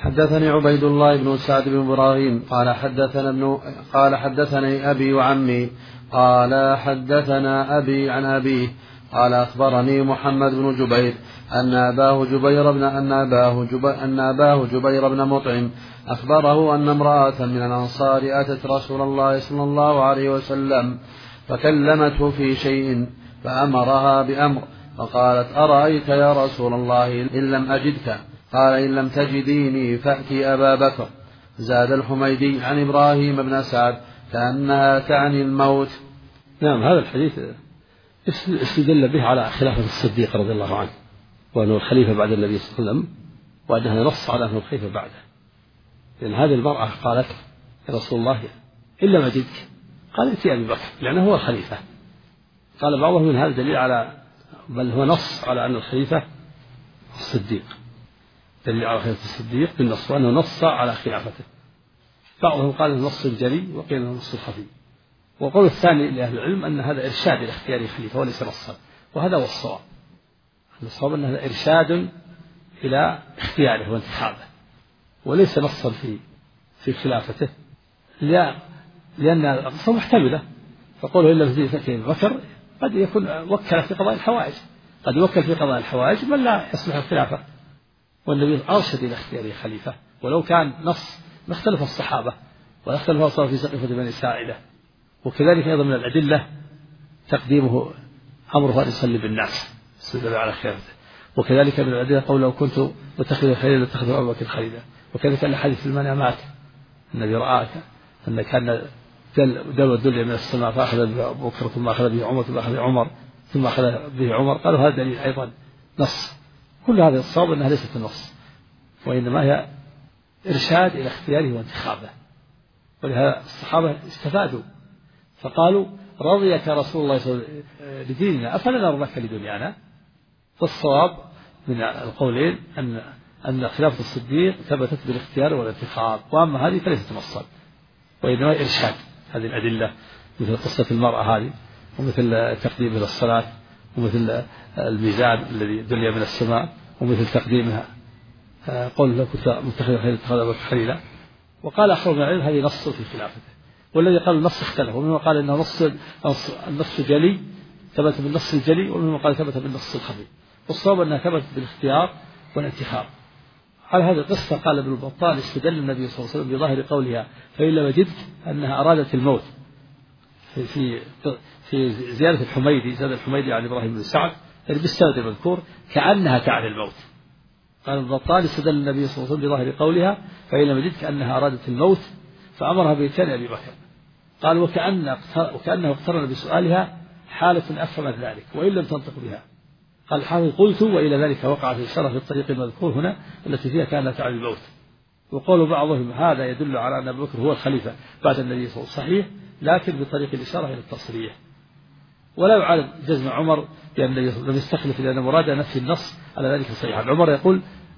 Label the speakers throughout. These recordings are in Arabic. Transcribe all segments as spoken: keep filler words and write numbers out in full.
Speaker 1: حدثني عبيد الله بن سعد بن إبراهيم قال حدثنا ابن قال حدثني أبي وعمي قال حدثنا أبي عن أبيه قال أخبرني محمد بن جبير أن أباه جبير بن أن أباه جبير, أن أباه جبير بن مطعم أخبره أن امرأة من الأنصار أتت رسول الله صلى الله عليه وسلم فكلمته في شيء فأمرها بأمر فقالت أرأيت يا رسول الله إن لم أجدك قال إن لم تجديني فأتي أبا بكر. زاد الحميدي عن إبراهيم بن سعد كأنها تعني الموت.
Speaker 2: نعم هذا الحديث استدل به على خلافة الصديق رضي الله عنه وأنه الخليفة بعد النبي صلى الله عليه وسلم وأنها نص على أنه الخليفة بعده لأن هذه المرأة قالت يا رسول الله إن لم أجدك قال ائتي أبي بكر لأنه هو الخليفة. قال بعضهم من هذا دليل على بل هو نص على أن الخليفة الصديق دليل على خلافة الصديق بالنص وأنه نص على خلافته. بعضهم قال انه نص جلي وقيل انه نص خفي. والقول الثاني لأهل العلم أن هذا إرشاد إلى اختيار الخليفة وليس نصا وهذا هو الصواب. الصواب أن هذا إرشاد إلى اختياره وانتخابه وليس نصا في في خلافته لأن القصة محتملة. فقوله إلا في أبي بكر قد يكون وكل في قضاء الحوائج قد يوكل في قضاء الحوائج من لا يصلح الخلافة والنبي أرشد إلى اختياره خليفة ولو كان نص ما اختلف الصحابة ولا اختلف الصحابة في سقيفة بني ساعدة. وكذلك أيضا من الأدلة تقديمه أمره أن يصلي بالناس استدل على خلافته. وكذلك من الأدلة قول لو كنت متخذ خليلا لاتخذ أبا بكر خليلا. وكذلك الحديث المنامات النبي رآك أن كان دل والدل من السماء فأخذ به أبو بكر ثم أخذ به عمر ثم أخذ عمر ثم أخذ به عمر قالوا هذا دليل أيضا نص. كل هذا الصواب أنها ليست النص وإنما هي إرشاد إلى اختياره وانتخابه. ولهذا الصحابة استفادوا فقالوا رضيك رسول الله صلى الله عليه وسلم لديننا أفلا نرضاك لدنيانا. فالصواب من القولين أن أن خلافة الصديق ثبتت بالاختيار والانتخاب وأما هذه فليست نصا وإنما إرشاد. هذه الأدلة مثل قصة المرأة هذه ومثل تقديمها للصلاة ومثل الميزان الذي دلي من السماء ومثل تقديمها قول لك متخذ خليلا اتخذ أبا بكر خليلا. وقال آخر من العلم هذه نص في خلافته والذي قال النص اختلف ومنهم قال إنه نص النص جلي ثبت بالنص الجلي ومنهم قال ثبت بالنص الخفي. والصواب أنها ثبتت بالاختيار والانتخاب. على هذه القصة قال ابن بطال استدل النبي صلى الله عليه وسلم بظاهر قولها فإن لم وجدت أنها أرادت الموت في في, في زيادة الحميدي زاد الحميدي عن إبراهيم بن سعد يعني بالسند المذكور كأنها تعني الموت. قال ابن بطال استدل النبي صلى الله عليه وسلم بظاهر قولها فإن لم وجدت كأنها أرادت الموت فأمرها بإتيان أبي بكر. قال وكأن وكأنه اقترن بسؤالها حالة أفهمت ذلك وإن لم تنطق بها. قال الحافظ قلت وإلى ذلك وقع في شرف الطريق المذكور هنا التي فيها كانت تعني الموت. وقول بعضهم هذا يدل على أن أبو بكر هو الخليفة بعد النبي صلى الله عليه وسلم صحيح لكن بطريق الإشارة إلى التصريح. ولا يعارض جزم عمر بأن النبي صلى الله عليه وسلم يستخلف لأن مراد نفي النص على ذلك صحيح. عمر يقول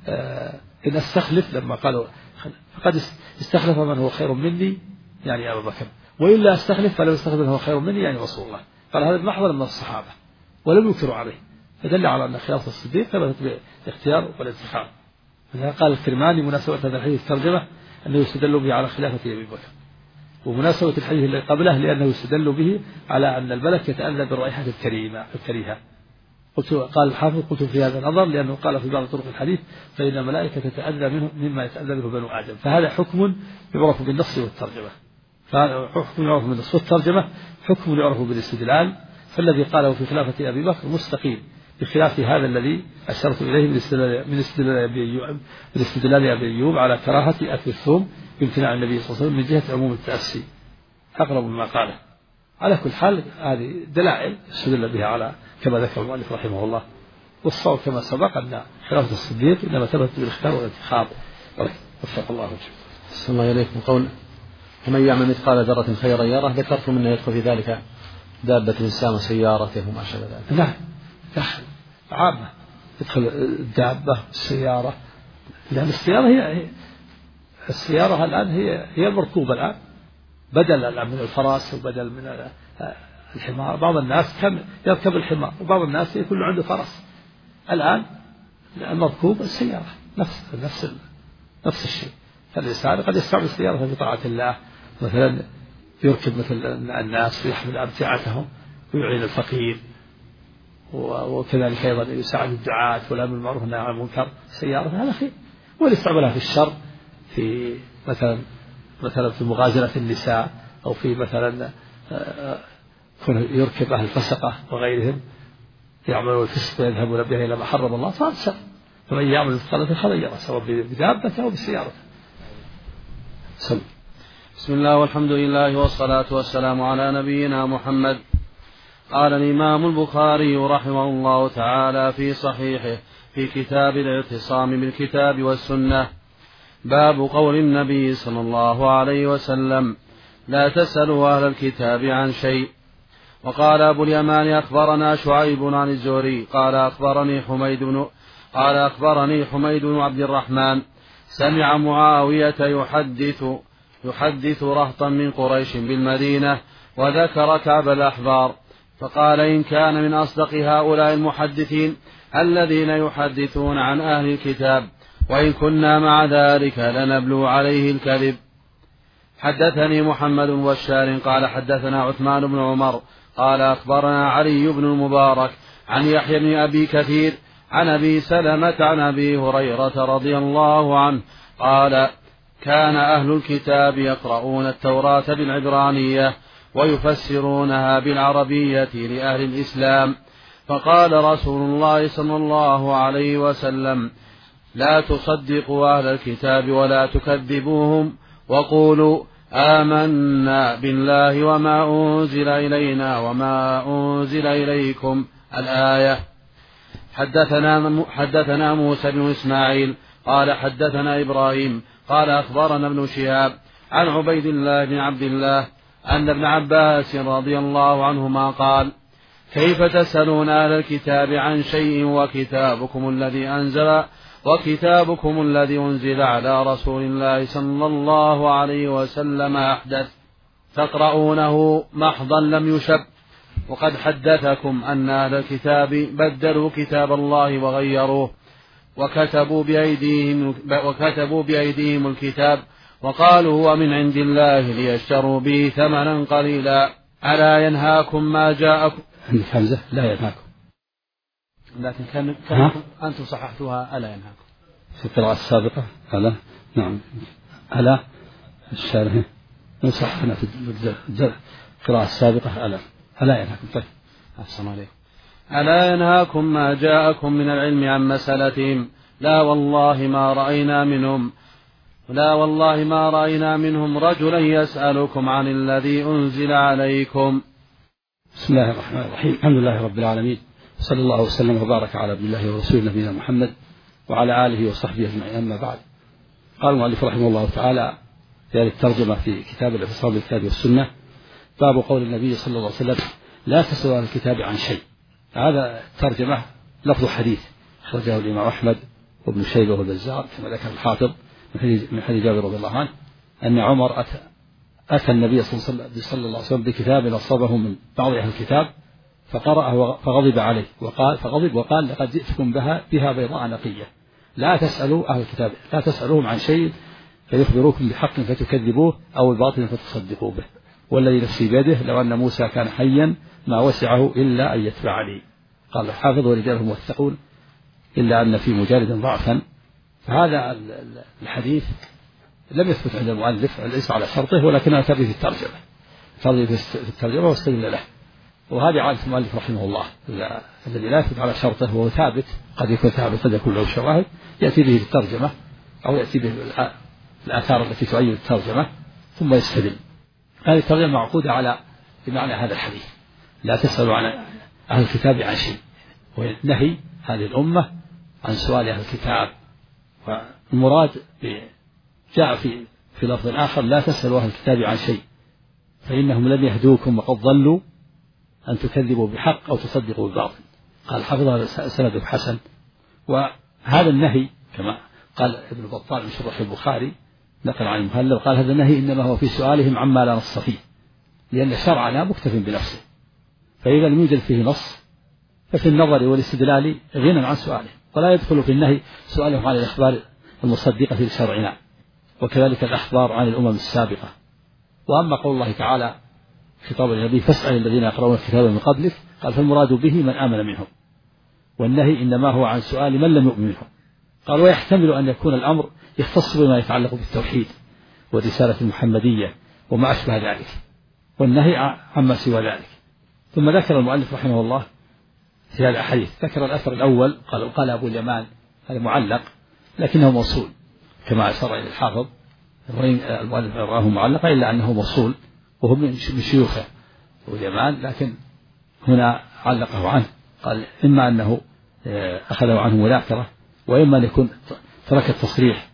Speaker 2: آه إن استخلف لما قالوا فقد استخلف من هو خير مني يعني أبو بكر وإلا استخلف فلو استخلف من هو خير مني يعني رسول الله. قال هذا محضر من الصحابة ولم ينكروا عليه فدل على أن خلافة الصديق ثبتت بالاختيار والانتخاب. قال الكرماني مناسبة هذا الحديث الترجمة أنه يستدل به على خلافة أبي بكر ومناسبة الحديث الذي قبله لأنه يستدل به على أن الملك يتأذى بالرائحة الكريمة الكريهة. قلت قال الحافظ قلت في هذا النظر لأنه قال في بعض طرق الحديث فإن الملائكة تتأذى منه مما يتأذى منه بنو آدم. فهذا حكم يعرف بالنص والترجمة فهذا حكم يعرف بالنص والترجمة حكم يعرف بالاستدلال. فالذي قاله في خلافة أبي بكر مستقيم بخلاف هذا الذي أشرت إليه من استدلال من استدلال أبي أيوب من استدلال أبي أيوب على كراهة أكل الثوم بامتناع النبي صلى الله عليه وسلم من جهة عموم التأسي أقرب مما قاله. على كل حال هذه دلائل استدل بها على كما ذكر المؤلف رحمه الله. والصواب كما سبق أن خلافة الصديق إنما ثبتت بالاختيار والانتخاب. وفق الله وجهه.
Speaker 1: صلى الله عليكم. قول ومن يعمل مثقال ذرة خيرا يره ذكرتم أنه يدخل في ذلك دابة الإنسان وسيارته وما شابه ذلك.
Speaker 2: نعم دخل عامة يدخل الدابة السيارة لأن السيارة هي السيارة الآن هي هي المركوبة الآن بدل الآن من الفراس وبدل من الحمار. بعض الناس كم يركب الحمار وبعض الناس يكون عنده فرس. الآن المركوب السيارة نفس نفس نفس الشيء. فالإنسان قد يستعمل سيارة في طاعة الله، مثلا يركب مثل الناس ويحمل أمتعتهم ويعين الفقير، وكذلك أيضا يساعد الدعاة والأمر بالمعروف والنهي عن المنكر سيارة، هذا خير. ويستعملها في الشر، في مثلا مثلا في مغازلة النساء، أو في مثلا يركب أهل الفسقة وغيرهم يعملون الفسق ويذهبون به إلى ما حرم الله، فهذا شر. فمن يعمل مثقال ذرة خيرا يره، سواء بدابة أو بالسيارة. سم.
Speaker 1: بسم الله والحمد لله والصلاة والسلام على نبينا محمد. قال الإمام البخاري رحمه الله تعالى في صحيحه في كتاب الاعتصام بالكتاب والسنة: باب قول النبي صلى الله عليه وسلم: لا تسألوا أهل الكتاب عن شيء. وقال أبو اليمان: أخبرنا شعيب عن الزهري قال أخبرني حميد بن قال أخبرني حميد بن عبد الرحمن سمع معاوية يحدث يحدث رهطا من قريش بالمدينة، وذكر كعب الأحبار، فقال: إن كان من أصدق هؤلاء المحدثين الذين يحدثون عن أهل الكتاب، وإن كنا مع ذلك لنبلو عليه الكذب. حدثني محمد بن بشار قال حدثنا عثمان بن عمر قال أخبرنا علي بن المبارك عن يحيى بن أبي كثير عن أبي سلمة عن أبي هريرة رضي الله عنه قال: كان أهل الكتاب يقرؤون التوراة بالعبرانية ويفسرونها بالعربية لأهل الإسلام، فقال رسول الله صلى الله عليه وسلم: لا تصدقوا أهل الكتاب ولا تكذبوهم، وقولوا آمنا بالله وما أنزل إلينا وما أنزل إليكم. الآية. حدثنا, حدثنا موسى بن إسماعيل قال حدثنا إبراهيم قال أخبرنا ابن شهاب عن عبيد الله بن عبد الله أن ابن عباس رضي الله عنهما قال: كيف تسألون أهل الكتاب عن شيء وكتابكم الذي أنزل وكتابكم الذي أنزل على رسول الله صلى الله عليه وسلم أحدث، تقرؤونه محضا لم يشب، وقد حدثكم أن أهل الكتاب بدلوا كتاب الله وغيروه، وكتبوا بأيديهم, وكتبوا بأيديهم الكتاب وقالوا هو من عند الله ليشتروا به ثمنا قليلا. ألا ينهاكم ما جاءكم.
Speaker 2: عندك همزة لا ينهاكم،
Speaker 1: لكن كان كانكم أنتم صححتوها ألا ينهاكم
Speaker 2: في القراءة السابقة. ألا نعم ألا الشارح نصحنا في القراءة السابقة ألا ألا ينهاكم. طيب
Speaker 1: أحسن عليكم. ألا ينهاكم ما جاءكم من العلم عن مسألتهم، لا والله ما رأينا منهم لا والله ما رأينا منهم رجلا يسألكم عن الذي أنزل عليكم.
Speaker 2: بسم الله الرحمن الرحيم. الحمد لله رب العالمين، صلى الله وسلم وبارك على عبد الله ورسوله نبينا محمد وعلى آله وصحبه أجمعين. أما بعد، قال المؤلف رحمه الله تعالى في هذه الترجمة في كتاب الاعتصام بالكتاب والسنة: باب قول النبي صلى الله عليه وسلم: لا تسألوا عن الكتاب عن شيء. هذا ترجمة لفظ حديث أخرجه الإمام أحمد وابن شيبة والبزار كما ذكر الحافظ من حديث جابر رضي الله عنه أن عمر أتى, أتى النبي صلى الله عليه وسلم بكتاب أصابه من بعض أهل الكتاب فقرأه فغضب عليه وقال فغضب وقال: لقد جئتكم بها بها بيضاء نقية، لا تسألوا أهل الكتاب لا تسألوهم عن شيء فيخبروكم بحق فتكذبوه أو الباطل فتصدقوا به، والذي نفسي بيده لو أن موسى كان حيا ما وسعه إلا أن يتبعني. قال الحافظ: ورجاله موثقون إلا أن في مجالد ضعفا. فهذا الحديث لم يثبت عند المؤلف ليس على شرطه، ولكنه أتى به في الترجمة ترجمة في الترجمة واستدل له. وهذه عادة المؤلف رحمه الله، الذي لا يثبت على شرطه وهو ثابت، قد يكون ثابت قد يكون له شواهد، يأتي به في الترجمة أو يأتي به الآثار التي تؤيد الترجمة ثم يستدل. هذه الترجمة معقودة على بمعنى هذا الحديث: لا تسألوا عن أهل الكتاب عن شيء، ونهي هذه الأمة عن سؤال أهل الكتاب. والمراد جاء في في لفظ آخر: لا تسألوا أهل الكتاب عن شيء فإنهم لم يهدوكم وقد ضلوا أن تكذبوا بحق أو تصدقوا بالباطل. قال حفظ سنده حسن. وهذا النهي كما قال ابن بطال من شرح البخاري نقل عن المهلب قال: هذا النهي إنما هو في سؤالهم عما لا نص فيه، لأن شرعنا مكتف بنفسه، فإذا لم يوجد فيه نص ففي النظر والاستدلال غنى عن سؤاله، ولا يدخل في النهي سؤالهم عن الأخبار المصدقة لشرعنا، وكذلك الأخبار عن الأمم السابقة. وأما قول الله تعالى خطاب النبي فاسأل الذين يقرؤون الكتاب من قبلك، قال فالمراد به من آمن منهم، والنهي إنما هو عن سؤال من لم يؤمن منهم. قال ويحتمل أن يكون الأمر يختص بما يتعلق بالتوحيد والرسالة المحمدية وما أشبه ذلك، والنهي عما سوى ذلك. ثم ذكر المؤلف رحمه الله في هذا الحديث، ذكر الأثر الأول قال قال أبو اليمان، هذا معلق لكنه موصول كما أشار إلى الحافظ، وإن المؤلف رآه معلقا إلا أنه موصول وهو من شيوخه أبو اليمان، لكن هنا علقه عنه، قال إما أنه أخذه عنه مذاكرة، وإما أن يكون ترك التصريح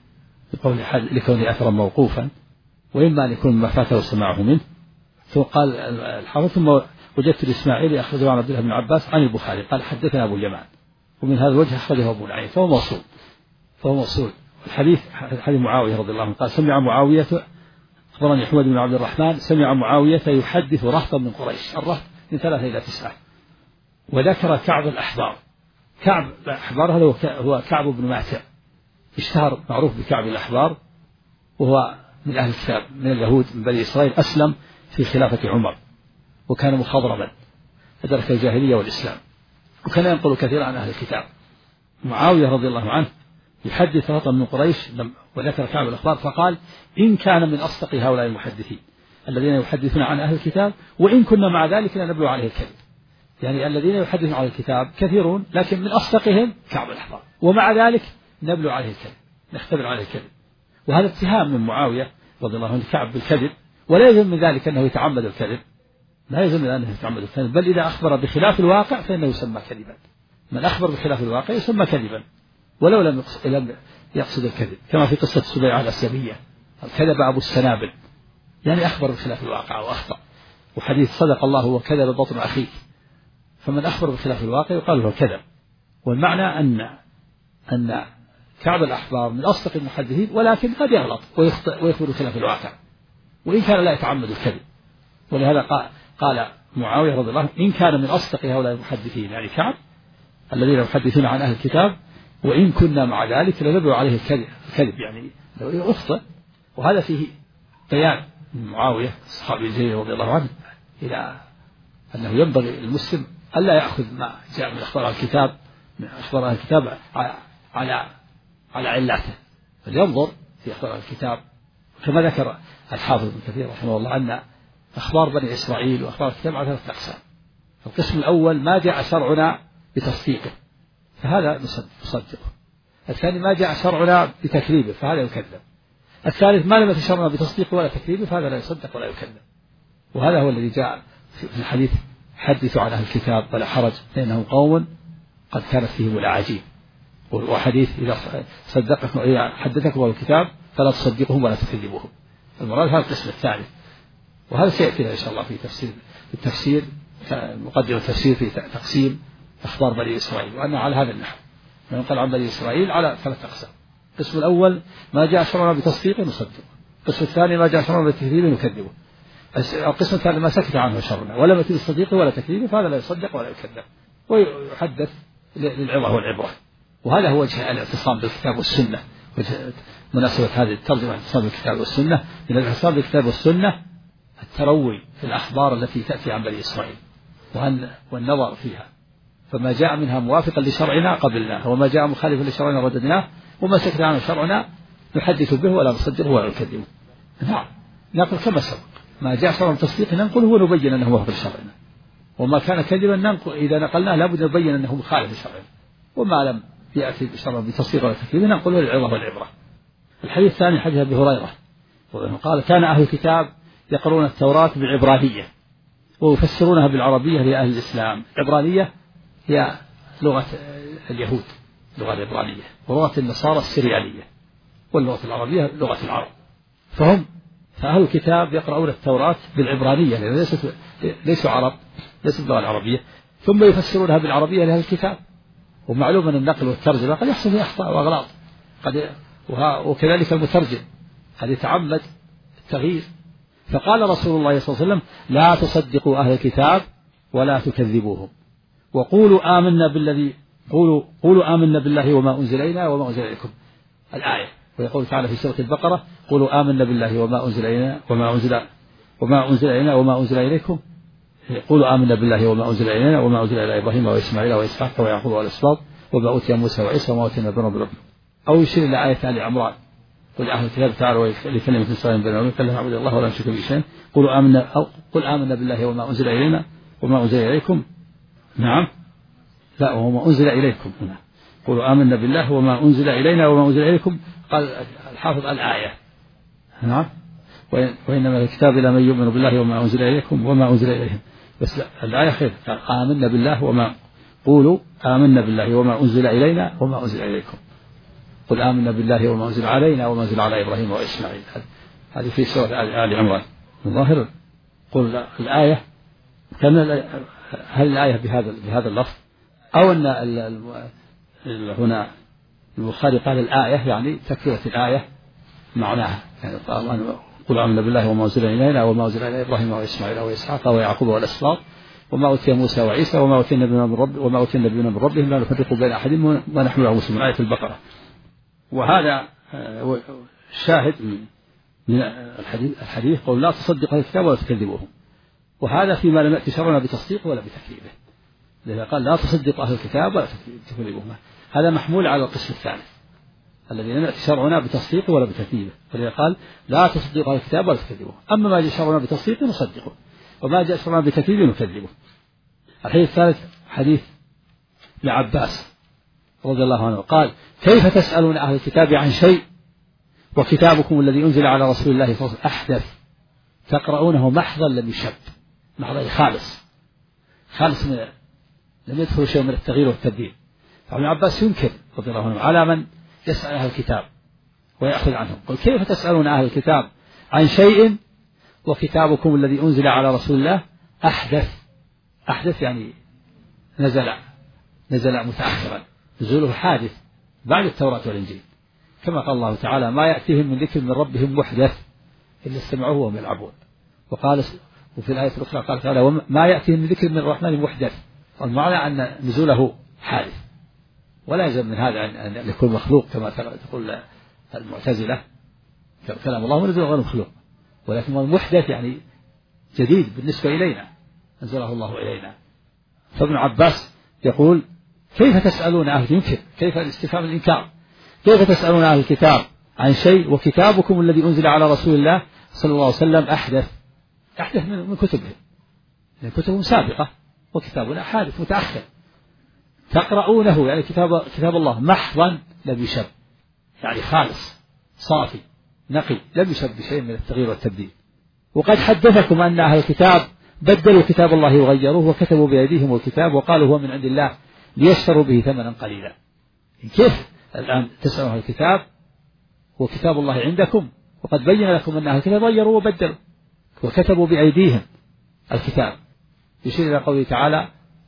Speaker 2: لكون أثرا موقوفا، وإما أن يكون ما فاته سماعه منه. ثم قال الحافظ ثم وجدت الإسماعيلي أخرجه عن عبد الله بن عباس عن البخاري قال حدثنا أبو اليمان، ومن هذا الوجه أخرجه أبو نعيم، فهو موصول فهو موصول الحديث حديث معاوية رضي الله عنه قال سمع معاوية أخبرني حمد بن عبد الرحمن سمع معاوية يحدث رهطا من قريش، الرهط من ثلاثة إلى تسعة. وذكر كعب الأحبار، كعب الأحبار هذا هو كعب بن ماتع، اشتهر معروف بكعب الأحبار، وهو من أهل الكتاب من اليهود من بني إسرائيل، أسلم في خلافة عمر وكان مخضرما أدرك الجاهلية والإسلام، وكان ينقل كثيرا عن أهل الكتاب. معاوية رضي الله عنه يحدث رهطا من قريش، وذكر كعب الأحبار فقال إن كان من أصدق هؤلاء المحدثين الذين يحدثون عن أهل الكتاب، وإن كنا مع ذلك لنبلو عليه الكذب، يعني الذين يحدثون عن الكتاب كثيرون لكن من أصدقهم كعب الأحبار، ومع ذلك نبلو عليه الكذب، نختبر عليه الكذب. وهذا اتهام من معاوية رضي الله عنه كعب بالكذب، ولا يلزم من ذلك أنه يتعمد الكذب، لا يلزم من أنه يتعمد الكذب، بل إذا أخبر بخلاف الواقع فإنه يسمى كذبا. من أخبر بخلاف الواقع يسمى كذبا ولو لم يقصد الكذب، كما في قصة سبيعة الأسلمية كذب أبو السنابل، يعني أخبر بخلاف الواقع وأخطأ. وحديث صدق الله وكذب بطن أخيه، فمن أخبر بخلاف الواقع يقال له كذب. والمعنى أن أن كعب الأحبار من أصدق المحدثين، ولكن قد يغلط ويخطئ ويخبر بخلاف الواقع وإن كان لا يتعمد الكذب. ولهذا قال معاوية رضي الله عنه إن كان من أصدق هؤلاء المحدثين، يعني كعب الذين يحدثون عن أهل الكتاب، وإن كنا مع ذلك لنبلو عليه الكذب، الكذب يعني لو يخطئ. وهذا فيه بيان من معاوية الصحابي الجليل رضي الله عنه إلى أنه ينبغي المسلم ألا يأخذ ما جاء من أخبار الكتاب من أخبار الكتاب على على علاته، بل ينظر في أخبار الكتاب. كما ذكر الحافظ ابن كثير رحمه الله أن أخبار بني إسرائيل وأخبار الكتاب على ثلاثة أقسام. القسم الأول ما جاء شرعنا بتصديقه فهذا نصدقه. الثاني ما جاء شرعنا بتكذيبه فهذا يكذب. الثالث ما لم يأت شرعنا بتصديقه ولا تكذيبه فهذا لا يصدق ولا يكذب. وهذا هو الذي جاء في الحديث حدثوا عن أهل الكتاب ولا حرج فإنهم قوم قد كانت فيهم الأعاجيب. وحديث إذا صدقكم إذا حدثكم الكتاب فلا تصدقهم ولا تكذبوهم. المراد هذا القسم الثالث، وهذا سيأتينا إن شاء الله في تفسير في التفسير مقدمة التفسير في تقسيم أخبار بني إسرائيل، وأنه على هذا النحو ينقل عن بني إسرائيل على ثلاثة أقسام. القسم الأول ما جاء شرعنا بتصديق نصدقه، القسم الثاني ما جاء شرعنا بتكذيب نكذبه، القسم الثالث ما سكت عنه شرعنا ولم يأتي بالصديق ولا تكذيبه فهذا لا يصدق ولا يكذب ويحدث للعظة والعبرة. وهذا هو وجه الاعتصام بالكتاب والسنة، مناسبة هذه الترجمة الاعتصام بالكتاب والسنة. من الاعتصام بالكتاب والسنة التروي في الأخبار التي تأتي عن بني إسرائيل والنظر فيها، فما جاء منها موافقا لشرعنا قبلناه، وما جاء مخالفا لشرعنا رددناه، وما سكت عنه شرعنا نحدث به ولا نصدقه ولا نكذبه. نعم نقول كما سبق ما جاء شرعا تصديق ننقله ونبين أنه موافق لشرعنا، وما كان كذبا ننقل إذا نقلناه لابد نبين أنه مخالف لشرعنا، وما لم يأتي شرعا بتصديق ولا تكذيب ننقله للعظة والعبرة. الحديث الثاني حديث أبي هريرة قال كان أهل الكتاب يقرؤون التوراة بالعبرانية ويفسرونها بالعربية لأهل الإسلام. العبرانية هي لغة اليهود، لغة العبرانية، ولغة النصارى السريانية، واللغة العربية لغة العرب. فهم فأهل الكتاب يقرؤون التوراة بالعبرانية لأن ليست ليسوا عرب، ليست اللغة العربية، ثم يفسرونها بالعربية لأهل الكتاب. ومعلوم أن النقل والترجمة قد يحصل فيه أخطاء وأغلاط، قد وكذلك المترجم قد يتعمد التغيير. فقال رسول الله صلى الله عليه وسلم لا تصدقوا أهل الكتاب ولا تكذبوهم، وقولوا آمنا بالذي قولوا قولوا آمنا بالله وما أنزل إلينا وما أنزل إليكم. الآية ويقول تعالى في سورة البقرة قولوا آمنا بالله وما أنزل إلينا وما أنزل وما أنزل إلينا وما أنزل إليكم قولوا آمنا بالله وما أنزل إلينا وما أنزل إلى إبراهيم وإسماعيل وإسحاق ويعقوب والأسباط وما أوتي موسى وعيسى وما أوتي النبيون من ربهم. أو يشير إلى آية آل عمران قل أهل الكتاب تعالوا لكلمة سواء بيننا وبين نعبد الله ولا نشرك به شيئا قولوا آمنا أو قل آمنا بالله وما أنزل إلينا وما أنزل إليكم. نعم لا وما أنزل إليكم هنا قولوا آمنا بالله وما أنزل إلينا وما أنزل إليكم. قال الحافظ الآية نعم وإنما الكتاب إلى من يؤمن بالله وما أنزل إليكم وما أنزل إليهم. بس لا الآية خير قال آمنا بالله وما قولوا آمنا بالله وما أنزل إلينا وما أنزل إليكم قل آمنا بالله وما أنزل علينا وما أنزل على إبراهيم وإسماعيل. هذه في سورة آل عمران. الظاهر قل الآية كان هل الآية بهذا بهذا اللفظ أو أن هنا البخاري قال الآية يعني تكفيرة الآية معناها يعني قال قل آمنا بالله وما أنزل إلينا وما أنزل إلى إبراهيم وإسماعيل وإسحاق ويعقوب والأسباط وما أوتي موسى وعيسى وما أوتي النبيون من رب وما أوتي النبيون من ربهم لا نفرق بين أحد ونحن له مسلمون. آية البقرة. وهذا شاهد من الحديث الحديث قول لا تصدقوا الكتاب ولا تكذبوه. وهذا فيما لم يأتي شرعنا بتصديق ولا بتكذيبه. لذا قال لا تصدقوا أهل الكتاب ولا تكذبوه. هذا محمول على القسم الثاني الذي لم يأتي شرعنا بتصديق ولا بتكذيبه. ولذا قال لا تصدقوا أهل الكتاب ولا تكذبوه. أما ما جاء شرعنا بتصديق نصدقه وما جاء شرعنا بتكذيب نكذبه. الحديث الثالث حديث لعباس رضي الله عنه قال كيف تسألون أهل الكتاب عن شيء وكتابكم الذي أنزل على رسول الله صلى الله عليه وسلم أحدث تقرؤونه محضا لم يشب محضا خالص خالص من لم يدخل شيء من التغيير والتبديل. فابن عباس ينكر رضي الله عنه على من يسأل أهل الكتاب ويأخذ عنهم. قل كيف تسألون أهل الكتاب عن شيء وكتابكم الذي أنزل على رسول الله أحدث أحدث يعني نزل نزل متأخرا نزوله حادث بعد التوراة والإنجيل كما قال الله تعالى ما يأتيهم من ذكر من ربهم محدث إلا استمعوه وهم يلعبون. وقال وفي الآية الأخرى قال تعالى ما يأتيهم من ذكر من الرحمن محدث. والمعنى أن نزوله حادث ولا يلزم من هذا أن يكون مخلوق كما تقول المعتزلة كلام الله ونزل غير مخلوق ولكن محدث يعني جديد بالنسبة إلينا أنزله الله إلينا. فابن عباس يقول كيف تسألون أهل ينكر كيف الاستفهام الإنكار كيف تسألون أهل الكتاب عن شيء وكتابكم الذي أنزل على رسول الله صلى الله عليه وسلم أحدث أحدث من كتبهم من كتبهم سابقة وكتابنا حادث متأخر تقرؤونه يعني كتاب كتاب الله محضا لم يشب يعني خالص صافي نقي لم يشب بشيء من التغيير والتبديل. وقد حدثكم أن أهل الكتاب بدلوا كتاب الله وغيروه وكتبوا بأيديهم الكتاب وقالوا هو من عند الله ليشتروا به ثمنا قليلا. كيف الآن تسألوا أهل الكتاب وكتاب الله عندكم وقد بين لكم أن أهل الكتاب غيروا وبدلوا وكتبوا بأيديهم الكتاب. يشير إلى قوله تعالى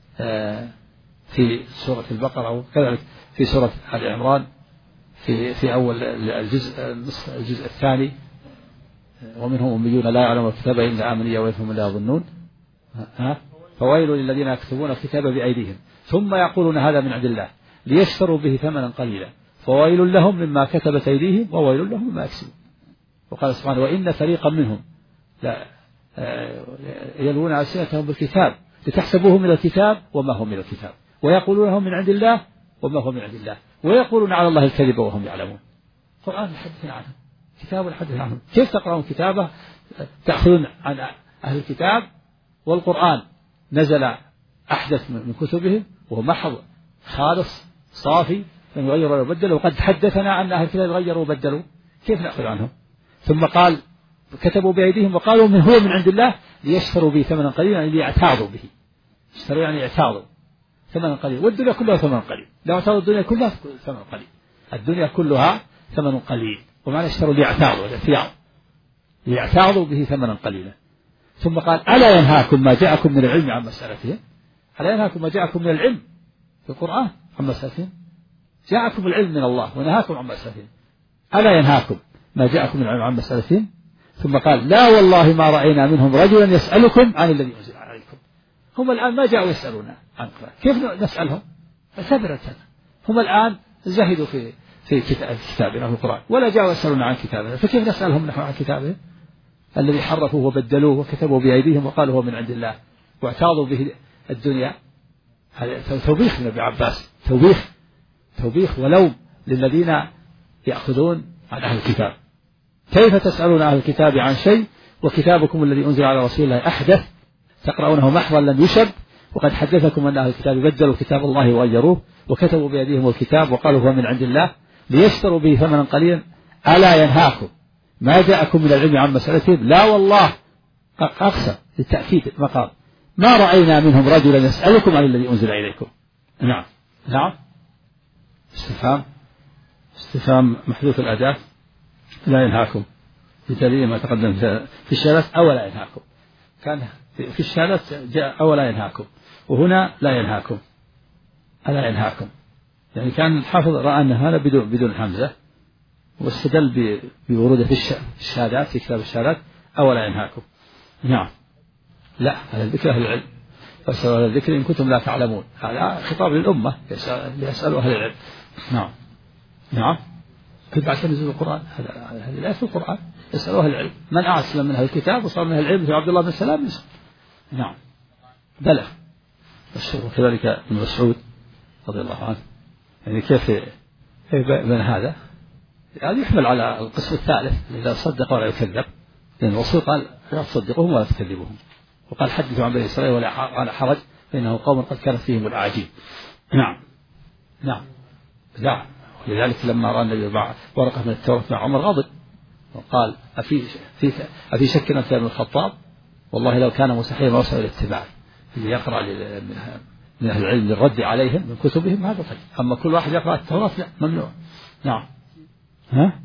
Speaker 2: في سورة البقرة وكذلك في سورة آل عمران في في أول الجزء الجزء الثاني ومنهم أميون لا يعلمون الكتاب إلا أمنية وإنهم لا يظنون ها فويل للذين يكتبون الكتاب بأيديهم ثم يقولون هذا من عند الله ليشتروا به ثمنا قليلا فويل لهم مما كتبت أيديهم وويل لهم مما يكسبون. وقال سبحانه وإن فريقا منهم لا يلوون ألسنتهم بالكتاب لتحسبوه من الكتاب وما هو من الكتاب ويقولون هم من عند الله وما هو من عند الله ويقولون على الله الكذب وهم يعلمون. القرآن يحدثنا عنه كتاب الحدث عنهم. كيف تقرأون كتابه تأخذون عن أهل الكتاب والقرآن نزل أحدث من كتبهم وهو محض خالص صافي لم يغيروا وبدلوا وقد حدثنا عن أهل الكتاب غيروا وبدلوا كيف نأخذ عنهم. ثم قال كتبوا بأيديهم وقالوا من هو من عند الله ليشتروا به ثمنا قليلا يعني ليعتاضوا به يشتروا يعني يعتاضوا ثمنا قليلا والدنيا كلها ثمن قليل لو اعتاضوا الدنيا كلها ثمن قليل الدنيا كلها ثمن قليل ومعنى اشتروا ليعتاضوا الاعتياض ليعتاضوا به ثمنا قليلا. ثم قال ألا ينهاكم ما جاءكم من العلم عن مسألتهم ألا ينهاكم ما جاءكم من العلم في القرآن عن مسألتهم جاءكم العلم من الله ونهاكم عن مسألتهم ألا ينهاكم ما جاءكم من العلم عن مسألتهم. ثم قال لا والله ما رأينا منهم رجلا يسألكم عن الذي أنزل عليكم. هم الآن ما جاءوا يسألونا عن كيف نسألهم ثبرة هم الآن زهدوا في
Speaker 3: في كتابنا في القرآن، ولا جاءوا يسألون عن كتابنا، فكيف نسألهم نحن عن كتابهم الذي حرفوه وبدلوه وكتبوا بأيديهم وقالوا هو من عند الله واعتاضوا به الدنيا؟ هذا توبيخ من ابن عباس، توبيخ توبيخ ولوم للذين يأخذون عن أهل الكتاب. كيف تسألون أهل الكتاب عن شيء وكتابكم الذي أنزل على رسول الله أحدث تقرؤونه محضا لم يشب، وقد حدثكم أن أهل الكتاب بدلوا كتاب الله وغيروه وكتبوا بأيديهم الكتاب وقالوا هو من عند الله ليشتروا به ثمنا قليلا. ألا ينهاكم ما جاءكم من العلم عن مسألتهم؟ لا والله، أقسم للتأكيد المقام، ما رأينا منهم رجلا يسألكم عن الذي أنزل إليكم. نعم نعم استفهام استفهام محذوف الأداة، لا ينهاكم بدليل ما تقدم في الشهادات أولا ينهاكم، كان في الشهادات جاء أولا ينهاكم، وهنا لا ينهاكم ألا ينهاكم، يعني كان الحافظ رأى أن هذا بدون بدون همزة واستدل بوروده في الشهادات في كتاب الشهادات أولا ينهاكم. نعم لا، هذا الذكر أهل العلم، فاسألوا أهل الذكر إن كنتم لا تعلمون، هذا خطاب للأمة ليسألوا أهل العلم. نعم نعم كيف بعد نزول القرآن؟ هذا هذه الآية في القرآن، يسألوا أهل العلم، من أسلم من أهل الكتاب وصار من أهل العلم في عبد الله بن سلام. نعم بلى كذلك ابن مسعود رضي الله عنه، يعني كيف بين هذا يعني يحمل على القسم الثالث إذا صدق ولا يكذب، لأن الرسول قال لا تصدقوهم ولا تكذبوهم، وقال حدثوا عن بني إسرائيل ولا حرج فإنه قوم قد كانت فيهم الأعاجيب. نعم نعم لا، لذلك لما رأى النبي ورقة من التوراة مع عمر غضب وقال أفي في أفي شك أنت يا ابن الخطاب؟ والله لو كان مستحيلا ما وصل إلى الاتباع، اللي يقرأ من أهل العلم للرد عليهم من كتبهم هذا طيب، أما كل واحد يقرأ التوراة لا، ممنوع. نعم ها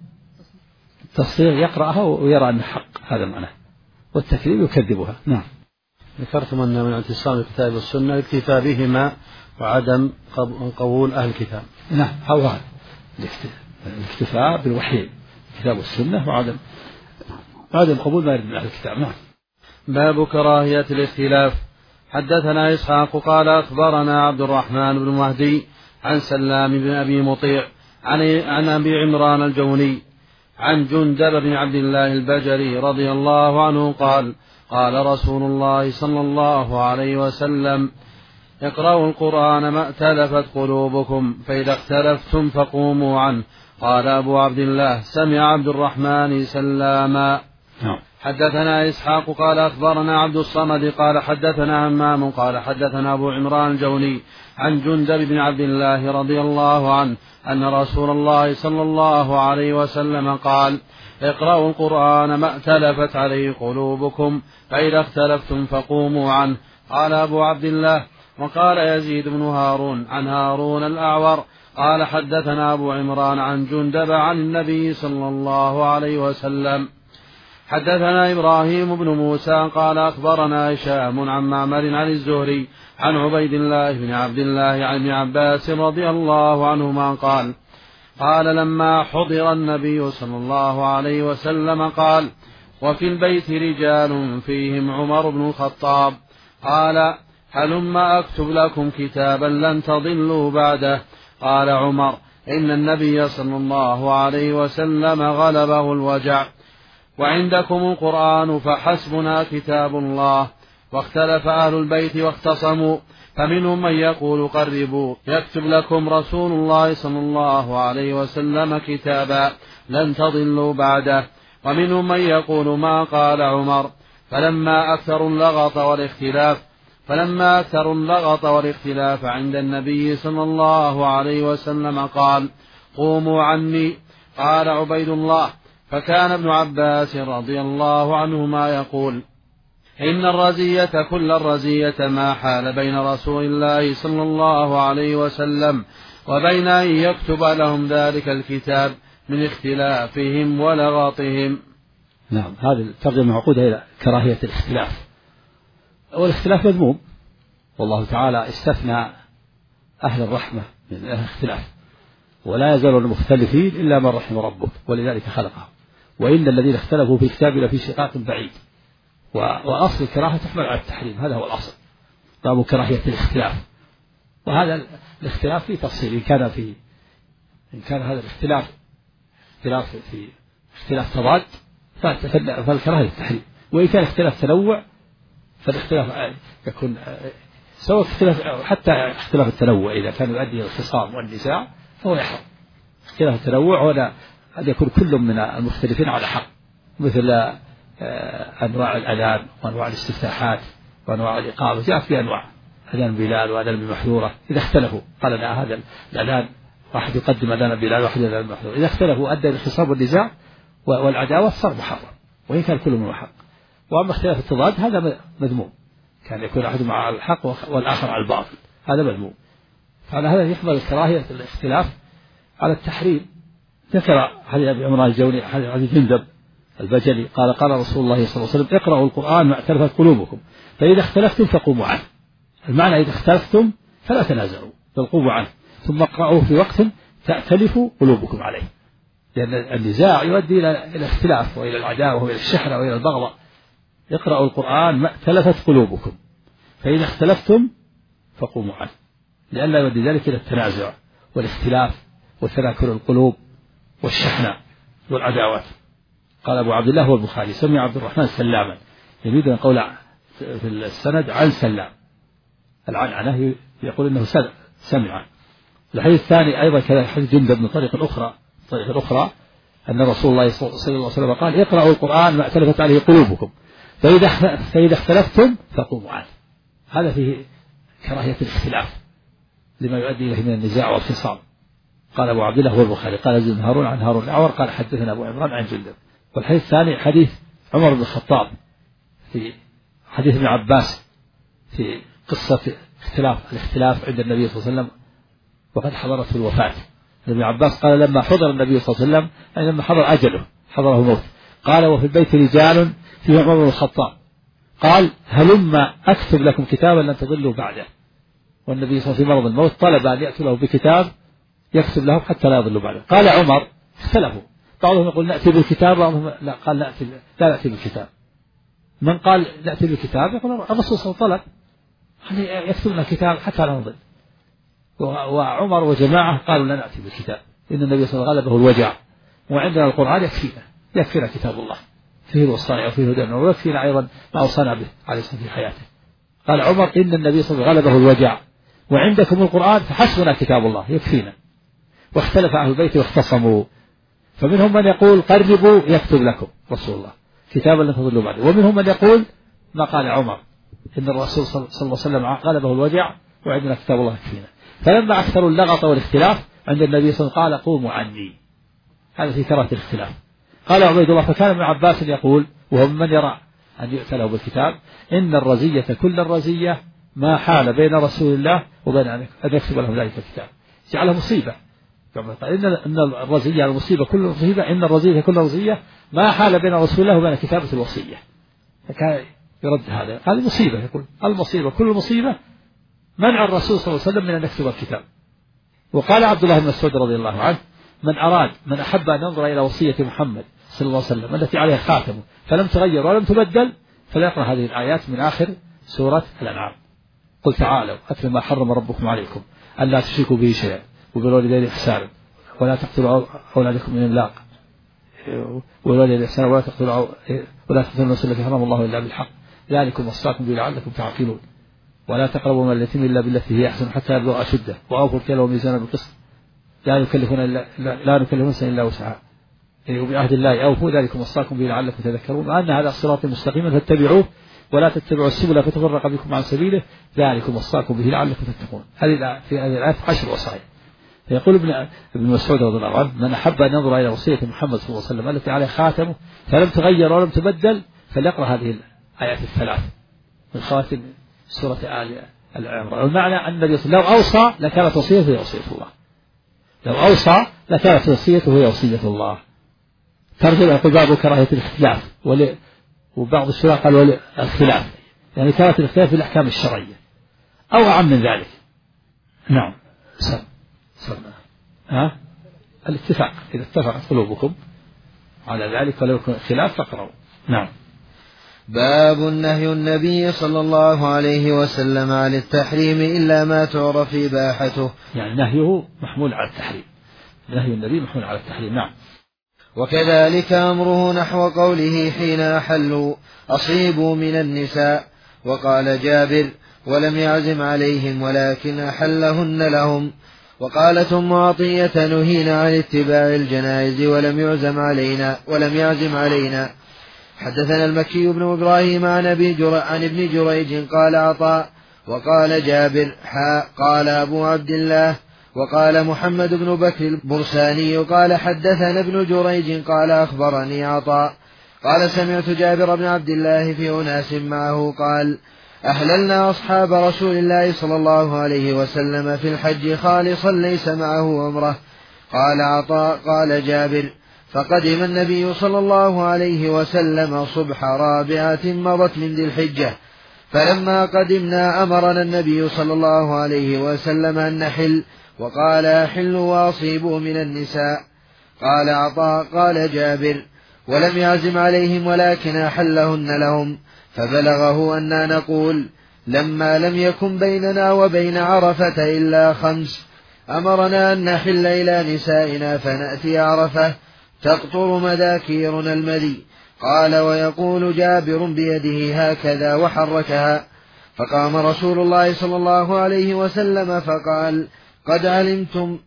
Speaker 3: التصديق يقرأها ويرى أن حق، هذا معناه، والتكذيب يكذبها. نعم
Speaker 1: ذكرتم أن من اعتصام الكتاب والسنة الاكتفاء بهما وعدم قبول أهل الكتاب.
Speaker 3: نعم هو هذا الاكتفاء بالوحي الكتاب والسنة وعدم عدم قبول ما يرد من أهل الكتاب. نعم.
Speaker 1: باب كراهية الاختلاف. حدثنا إسحاق قال أخبرنا عبد الرحمن بن مهدي عن سلام بن أبي مطيع عن عن أبي عمران الجوني عن جندب بن عبد الله البجلي رضي الله عنه قال قال رسول الله صلى الله عليه وسلم اقرأوا القرآن ما ائتلفت قلوبكم فإذا اختلفتم فقوموا عنه. قال أبو عبد الله سمع عبد الرحمن سلاما. حدثنا إسحاق قال أخبرنا عبد الصمد قال حدثنا همام قال حدثنا أبو عمران الجوني عن جندب بن عبد الله رضي الله عنه أن رسول الله صلى الله عليه وسلم قال اقرأوا القرآن ما ائتلفت عليه قلوبكم فإذا اختلفتم فقوموا عنه. قال أبو عبد الله وقال يزيد بن هارون عن هارون الأعور قال حدثنا أبو عمران عن جندب عن النبي صلى الله عليه وسلم. حدثنا إبراهيم بن موسى قال أخبرنا هشام عن معمر عن الزهري عن عبيد الله بن عبد الله عن ابن عباس رضي الله عنهما قال قال لما حضر النبي صلى الله عليه وسلم قال وفي البيت رجال فيهم عمر بن الخطاب قال هلم أكتب لكم كتابا لن تضلوا بعده. قال عمر إن النبي صلى الله عليه وسلم غلبه الوجع وعندكم القرآن فحسبنا كتاب الله. واختلف أهل البيت واختصموا فمنهم من يقول قربوا يكتب لكم رسول الله صلى الله عليه وسلم كتابا لن تضلوا بعده، ومنهم من يقول ما قال عمر. فلما أكثر اللغط والاختلاف فلما أكثر اللغط والاختلاف عند النبي صلى الله عليه وسلم قال قوموا عني. قال عبيد الله فكان ابن عباس رضي الله عنهما يقول إن الرزية كل الرزية ما حال بين رسول الله صلى الله عليه وسلم وبين أن يكتب لهم ذلك الكتاب من اختلافهم ولغطهم.
Speaker 3: نعم هذه الترجمة معقودة إلى كراهية الاختلاف، والاختلاف مذموم، والله تعالى استثنى أهل الرحمة من أهل الاختلاف، ولا يزالون مختلفين إلا من رحم ربك ولذلك خلقهم، وإن الذين اختلفوا في كتاب لفي شقاق بعيد. وأصل الكراهة تحمل على التحريم، هذا هو الأصل، باب كراهية الاختلاف. وهذا الاختلاف في تفصيل، إن كان في إن كان هذا الاختلاف اختلاف في اختلاف تضاد فالكراهة للتحريم، وإن كان اختلاف تنوع فالاختلاف يكون سواء اختلاف حتى اختلاف التنوع إذا كان يؤدي إلى الخصام والنزاع فهو يحرم. اختلاف التنوع هو أن يكون كل من المختلفين على حق، مثل أنواع الأذان وأنواع الاستفتاحات وأنواع الإقامة، جاءت في أنواع أذان بلال وأذان بمحذورة، إذا اختلفوا قال لا هذا الأذان واحد يقدم أذان بلال واحد أذان بمحذورة، إذا اختلفوا أدى إلى الخصام والنزاع والعداوة صار محرم وإن كان كل منه حق. وأما اختلاف التضاد هذا مذموم، كان يكون أحد مع الحق والآخر على الباطل، هذا مذموم. فعلى هذا يحمل الكراهية الاختلاف على التحريم. ذكر حديث أبي عمران الجوني حديث جندب البجلي قال قال رسول الله صلى الله عليه وسلم اقرأوا القرآن ما اختلفت قلوبكم فإذا اختلفتم فقوموا عنه. المعنى إذا اختلفتم فلا تنازعوا بل قوموا عنه، ثم اقرأوه في وقت تأتلف قلوبكم عليه، لأن النزاع يؤدي إلى الاختلاف وإلى العداوة وإلى الشحنة وإلى البغضاء. اقرأوا القرآن ما اختلفت قلوبكم فإذا اختلفتم فقوموا عنه، لئلا يؤدي ذلك إلى التنازع والاختلاف وتناكر القلوب والشحنة والعداوات. قال أبو عبد الله هو البخاري سمع عبد الرحمن سلاما، يريد أن قول في السند عن سلام، العنعنة يقول إنه سمع. الحديث الثاني أيضا كذا حديث جندب من طريق أخرى طريق أخرى أن رسول الله صلى الله عليه وسلم قال اقرأوا القرآن ما اختلفت عليه قلوبكم فإذا فإذا اختلفتم فقوموا عنه. هذا فيه كراهية الاختلاف لما يؤدي إليه من النزاع والخصام. قال أبو عبد الله هو البخاري قال زيد بن هارون عن هارون الأعور قال حدثنا أبو عمران عن جندب. والحديث الثاني حديث عمر بن الخطاب في حديث ابن عباس في قصة اختلاف الاختلاف عند النبي صلى الله عليه وسلم وقد حضرته الوفاة. ابن عباس قال لما حضر النبي صلى الله عليه وسلم يعني لما حضر أجله حضره موت، قال وفي البيت رجال فيه عمر بن الخطاب قال هلما أكتب لكم كتابا لن تضلوا بعده. والنبي صلى الله عليه وسلم في مرض الموت طلب أن يأتوا له بكتاب يكتب لهم حتى لا يضلوا بعده. قال عمر اختلفوا، بعضهم يقول نأتي بالكتاب بعضهم لا قال لا نأتي لا نأتي بالكتاب. من قال نأتي بالكتاب يقول الرسول صلى الله عليه وسلم طلب يكتب لنا كتاب حتى لا نضل، وعمر وجماعة قالوا لا نأتي بالكتاب إن النبي صلى الله عليه وسلم غلبه الوجع وعندنا القرآن يكفينا يكفينا كتاب الله فيه الوصايا وفيه هدى ويكفينا أيضا ما أوصانا به عليه الصلاة في حياته. قال عمر إن النبي صلى الله عليه وسلم غلبه الوجع وعندكم القرآن فحسبنا كتاب الله يكفينا. واختلف أهل البيت واختصموا، فمنهم من يقول قربوا يكتب لكم رسول الله كتابا لن تضلوا بعده، ومنهم من يقول ما قال عمر إن الرسول صلى الله عليه وسلم غلبه الوجع وعندنا كتاب الله يكفينا. فلما أكثروا اللغط والاختلاف عند النبي صلى الله عليه وسلم قال قوموا عني. هذا في كراهة الاختلاف. قال عبيد الله فكان ابن عباس يقول وهو من يرى أن يؤتى له بالكتاب إن الرزية كل الرزية ما حال بين رسول الله وبين أن يكتب لهم ذلك الكتاب، جعله مصيبة. إن إن الرزية المصيبة كل مصيبة إن الرزية كل رزية ما حال بين رسول الله وبين كتابة الوصية. فكان يرد هذا هذه مصيبة، يقول المصيبة كل مصيبة منع الرسول صلى الله عليه وسلم من أن يكتب الكتاب. وقال عبد الله بن مسعود رضي الله عنه من أراد من أحب أن ينظر إلى وصية محمد صلى الله عليه وسلم التي عليها خاتمه فلم تغير ولم تبدل فليقرأ هذه الآيات من آخر سورة الأنعام. قل تعالوا أتل ما حرم ربكم عليكم ألا تشركوا به شيئا وبالوالدين إحسانا ولا تقتلوا أولادكم من إملاق والوالدين إحسانا ولا تقتلوا ولا تقتلوا النفس التي حرم الله إلا بالحق ذلكم وصاكم به لعلكم تعقلون ولا تقربوا من اليتيم إلا بالتي هي أحسن حتى يبلغ أشده وأوفوا الكيل والميزان بالقسط لا نكلفون إلا لا نكلف نفسا إلا وسعها وبعهد الله أوفوا ذلكم وصاكم به لعلكم تذكرون وأن هذا الصراط مستقيما فاتبعوه ولا تتبعوا السبل فتفرق بكم عن سبيله ذلكم وصاكم به لعلكم تتقون. هذه في هذه الآية عشر وصايا. فيقول ابن ابن مسعود رضي الله عنه من أحب أن ينظر إلى وصية محمد صلى الله عليه وسلم التي عليها خاتمه فلم تغير ولم تبدل فليقرأ هذه الآيات الثلاث من خواتم سورة آل العمران. والمعنى أن النبي صلى الله عليه وسلم لو أوصى لكانت وصيته هي وصية الله، لو أوصى لكانت وصيته هي وصية الله. ترجع يقول بعض كراهية الاختلاف وبعض الشراء قالوا الخلاف يعني كانت الاختلاف في الأحكام الشرعية أو أعم من ذلك. نعم سم سم ها الاتفاق إذا اتفقت قلوبكم على ذلك ولو يكون خلاف فاقرأوا. نعم.
Speaker 1: باب نهي النبي صلى الله عليه وسلم عن التحريم إلا ما تعرف إباحته،
Speaker 3: يعني نهيه محمول على التحريم نهي النبي محمول على التحريم. نعم.
Speaker 1: وكذلك أمره نحو قوله حين أحلوا أصيبوا من النساء. وقال جابر ولم يعزم عليهم ولكن أحلهن لهم. وقالت أم عطية نهينا عن اتباع الجنائز ولم يعزم علينا ولم يعزم علينا. حدثنا المكي بن إبراهيم عن, عن ابن جريج قال عطاء وقال جابر حاء قال أبو عبد الله وقال محمد بن بكر البرساني قال حدثنا ابن جريج قال أخبرني عطاء قال سمعت جابر بن عبد الله في أناس معه قال أهللنا أصحاب رسول الله صلى الله عليه وسلم في الحج خالصا ليس معه عمره. قال عطاء قال جابر فقدم النبي صلى الله عليه وسلم صبح رابعة مضت من ذي الحجة، فلما قدمنا أمرنا النبي صلى الله عليه وسلم أن نحل وقال أحلوا وأصيبوا من النساء. قال عطاء قال جابر ولم يعزم عليهم ولكن أحلهن لهم، فبلغه أننا نقول لما لم يكن بيننا وبين عرفة إلا خمس أمرنا أن نحل إلى نسائنا فنأتي عرفة تقطر مذاكيرنا المذي. قال ويقول جابر بيده هكذا وحركها. فقام رسول الله صلى الله عليه وسلم فقال قد علمتم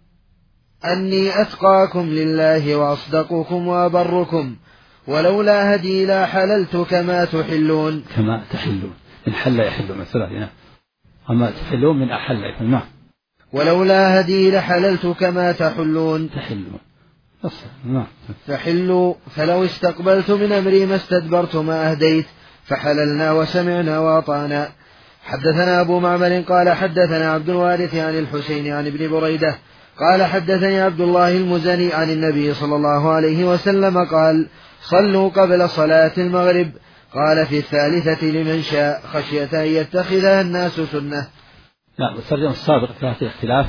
Speaker 1: أني أتقاكم لله وأصدقكم وأبركم، ولولا هدي لا حللت كما تحلون.
Speaker 3: كما تحلون من حل يحل مثلا، أما تحلون من أحل يحل. نعم.
Speaker 1: ولولا هدي لحللت كما تحلون.
Speaker 3: تحلون نعم.
Speaker 1: فحلوا فلو استقبلت من أمري ما استدبرت ما أهديت، فحللنا وسمعنا وأطعنا. حدثنا أبو معمر قال حدثنا عبد الوارث عن الحسين عن ابن بريدة قال حدثني عبد الله المزني عن النبي صلى الله عليه وسلم قال صلوا قبل صلاة المغرب. قال في الثالثة لمن شاء خشية أن يتخذها الناس سنة.
Speaker 3: نعم. الترجمة السابقة كانت اختلاف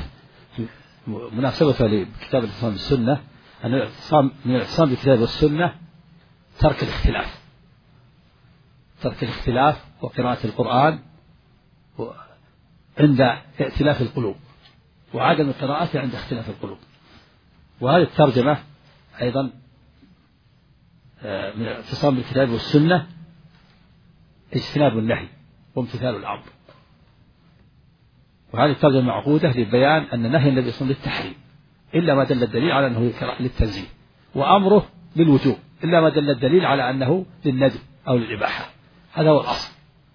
Speaker 3: مناسبة لكتاب الاعتصام بالسنة، أن الاعتصام من الاعتصام بالكتاب والسنة ترك الاختلاف، ترك الاختلاف وقراءة القرآن عند ائتلاف القلوب، وعدم القراءة عند اختلاف القلوب. وهذه الترجمة أيضا من الاعتصام بالكتاب والسنة اجتناب النهي وامتثال الأمر. وهذه الترجمة معقودة لبيان أن نهي النبي صلى الله عليه وسلم للتحريم إلا ما دل الدليل على أنه للتنزيه، وأمره بالوجوب إلا ما دل الدليل على أنه للندب أو للإباحة. هذا هو الأصل،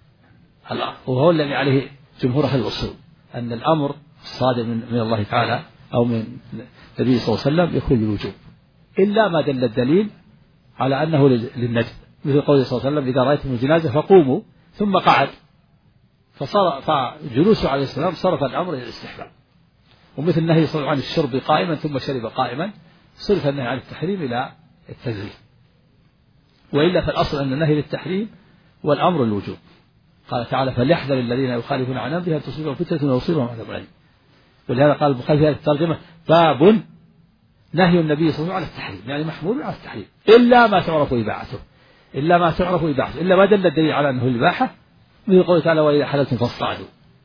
Speaker 3: وهو الذي عليه جمهور أهل الأصول، أن الأمر الصادر من الله تعالى أو من النبي صلى الله عليه وسلم يكون بالوجوب إلا ما دل الدليل على أنه للندب، مثل قوله صلى الله عليه وسلم إذا رأيتم الجنازة فقوموا، ثم قعد، فصار فجلوسه عليه السلام صرف الأمر إلى الاستحباب. ومثل النهي صلى الله عليه وسلم عن الشرب قائما ثم شرب قائما صرف النهي عن التحريم إلى التنزيه، وإلا فالأصل أن النهي للتحريم والأمر الوجوب. قال تعالى فليحذر الذين يخالفون عن أمره أن تصيبهم فتنة ويصيبهم عذاب أليم. ولهذا قال البخاري في هذه الترجمة باب نهي النبي صلى الله عليه وسلم على التحريم، يعني محمول على التحريم إلا ما تعرف إباحته، إلا ما تعرف إباحته إلا ما دل الدليل على أنه الإباحة، مثل قوله تعالى وإذا حللتم فاصطادوا.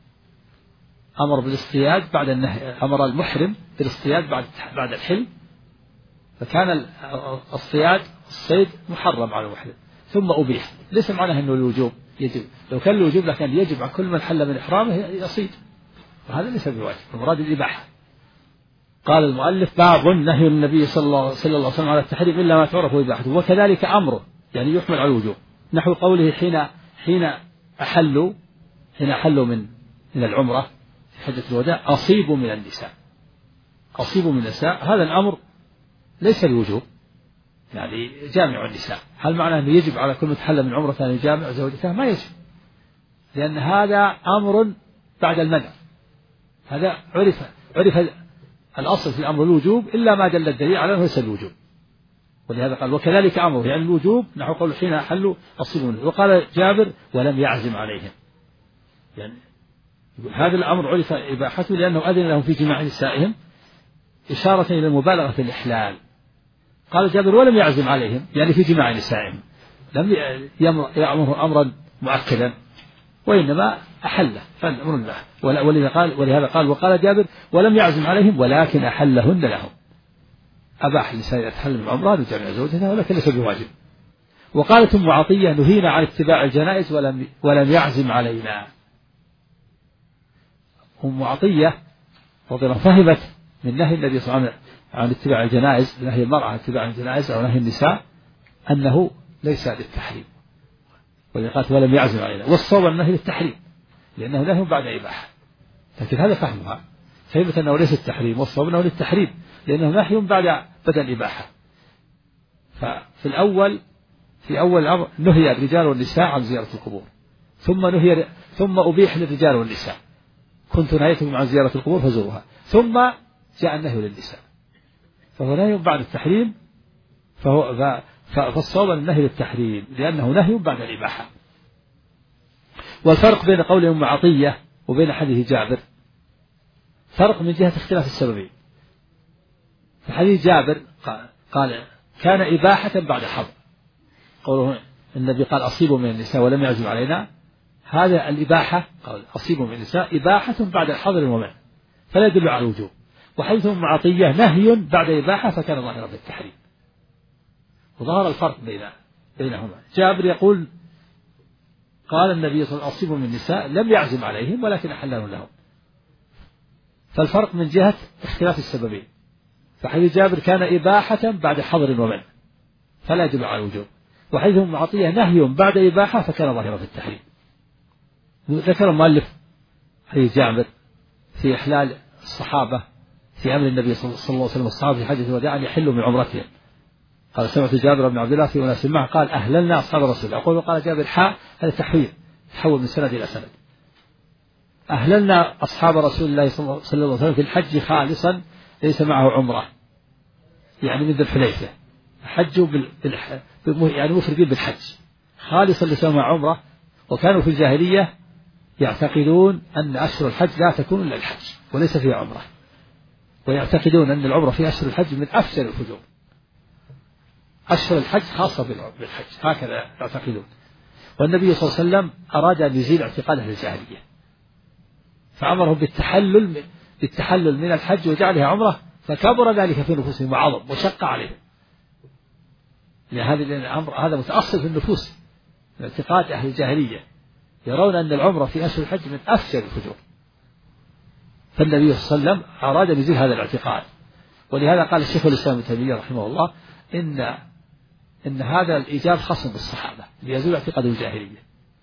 Speaker 3: أمر بالاصطياد بعد النهي، أمر المحرم بالاصطياد بعد بعد الحل، فكان الاصطياد الصيد محرم على المحرم ثم أبيح. ليس معناه أنه الوجوب يجب، لو كان الوجوب لكان يجب على كل من حل من إحرامه يصيد، وهذا ليس بواجب، المراد الإباحة. قال المؤلف باب نهي النبي صلى الله عليه وسلم على التحريم إلا ما تعرف إباحته، وكذلك أمره يعني يحمل على الوجوب، نحو قوله حين حين أحلوا حين أحلوا من من العمرة في حجة الوداع أصيبوا من النساء، أصيبوا من النساء. هذا الأمر ليس الوجوب، يعني جامع النساء. هل معناه أنه يجب على كل متحلل من عمرة أن يجامع زوجته؟ ما يجب، لأن هذا أمر بعد المنع. هذا عرف عرف الأصل في الأمر الوجوب إلا ما دل الدليل على أنه ليس الوجوب. ولهذا قال وكذلك أمره يعني الوجوب، نحو قول حين أحلوا أصيبوا منه. وقال جابر ولم يعزم عليهم، يعني هذا الأمر عرف إباحته لأنه أذن لهم في جماع نسائهم إشارة إلى المبالغة في الإحلال. قال جابر ولم يعزم عليهم يعني في جماع نسائهم، لم يأمره أمرا مؤكدا، وإنما أحله فالأمر الله. ولهذا قال ولهذا قال وقال جابر ولم يعزم عليهم ولكن أحلهن لهم، أباح الإنسان يتحلل من عمره لجمع زوجته ولكن ليس بواجب. وقالت أم عطية نهينا عن اتباع الجنائز ولم ولم يعزم علينا. أم عطية رضي الله فهمت من نهي النبي صلى الله عليه وسلم عن اتباع الجنائز، نهي المرأة عن اتباع الجنائز أو نهي النساء، أنه ليس للتحريم، ولقالت ولم يعزم علينا. والصواب النهي للتحريم لأنه نهي بعد إباحة، لكن هذا فهمها، فهمت أنه ليس التحريم، والصواب أنه للتحريم لأنه نهي بعد بدء الإباحة. ففي الأول في أول الأمر نهي الرجال والنساء عن زيارة القبور، ثم نهي ثم أبيح للرجال والنساء، كنت نهيتكم عن زيارة القبور فزوروها، ثم جاء النهي للنساء، فهو نهي بعد التحريم، فهو فالصواب النهي للتحريم لأنه نهي بعد الإباحة. والفرق بين قول أم عطية وبين حديث جابر فرق من جهة اختلاف السببين. في حديث جابر قال كان إباحة بعد حظر، قوله النبي قال أصيبوا من النساء ولم يعزم علينا، هذا الإباحة قال أصيبوا من النساء إباحة بعد الحظر ومنع، فلا يدل على الوجوب. وحديث أم عطية نهي بعد إباحة فكان ظاهرا في التحريم، وظهر الفرق بين بينهما. جابر يقول قال النبي صلى الله عليه وسلم أصيبوا من النساء لم يعزم عليهم ولكن أحلهم لهم، فالفرق من جهة اختلاف السببين. فحديث جابر كان إباحة بعد حظر ومنع فلا يدل على الوجوب، وحديث أم عطية نهي بعد إباحة فكان ظاهرا في التحريم. ذكر المؤلف حديث جابر في إحلال الصحابة في أمر النبي صلى الله عليه وسلم الصحابة في حجة الوداع أن يحلوا من عمرتهم. قال سمعت جابر بن عبد الله في أناس معه قال أهللنا أصحاب الرسول، أقول قال جابر حاء هذا تحويل تحول من سند إلى سند. أهللنا أصحاب رسول الله صلى الله عليه وسلم في الحج خالصا ليس معه عمرة، يعني من ذي الحليفة حجوا بالح... يعني مفردين بالحج خالصا ليس معه عمرة. وكانوا في الجاهلية يعتقدون أن أشهر الحج لا تكون إلا الحج وليس فيها عمرة، ويعتقدون أن العمرة في أشهر الحج من أفجر الفجور، أشهر الحج خاصة بالحج هكذا يعتقدون. والنبي صلى الله عليه وسلم أراد أن يزيل اعتقاد أهل الجاهلية فأمرهم بالتحلل بالتحلل من الحج وجعلها عمرة، فكبر ذلك في نفوسهم وعظم وشق عليهم، لهذا الأمر هذا متأصل في النفوس من اعتقاد أهل الجاهلية، يرون أن العمرة في أشهر الحج من أفجر الفجور، فالنبي صلى الله عليه وسلم أراد أن يزيل هذا الاعتقاد. ولهذا قال الشيخ الإسلام ابن تيمية رحمه الله إن إن هذا الإيجاب خاص بالصحابة ليزول اعتقاد الجاهلية.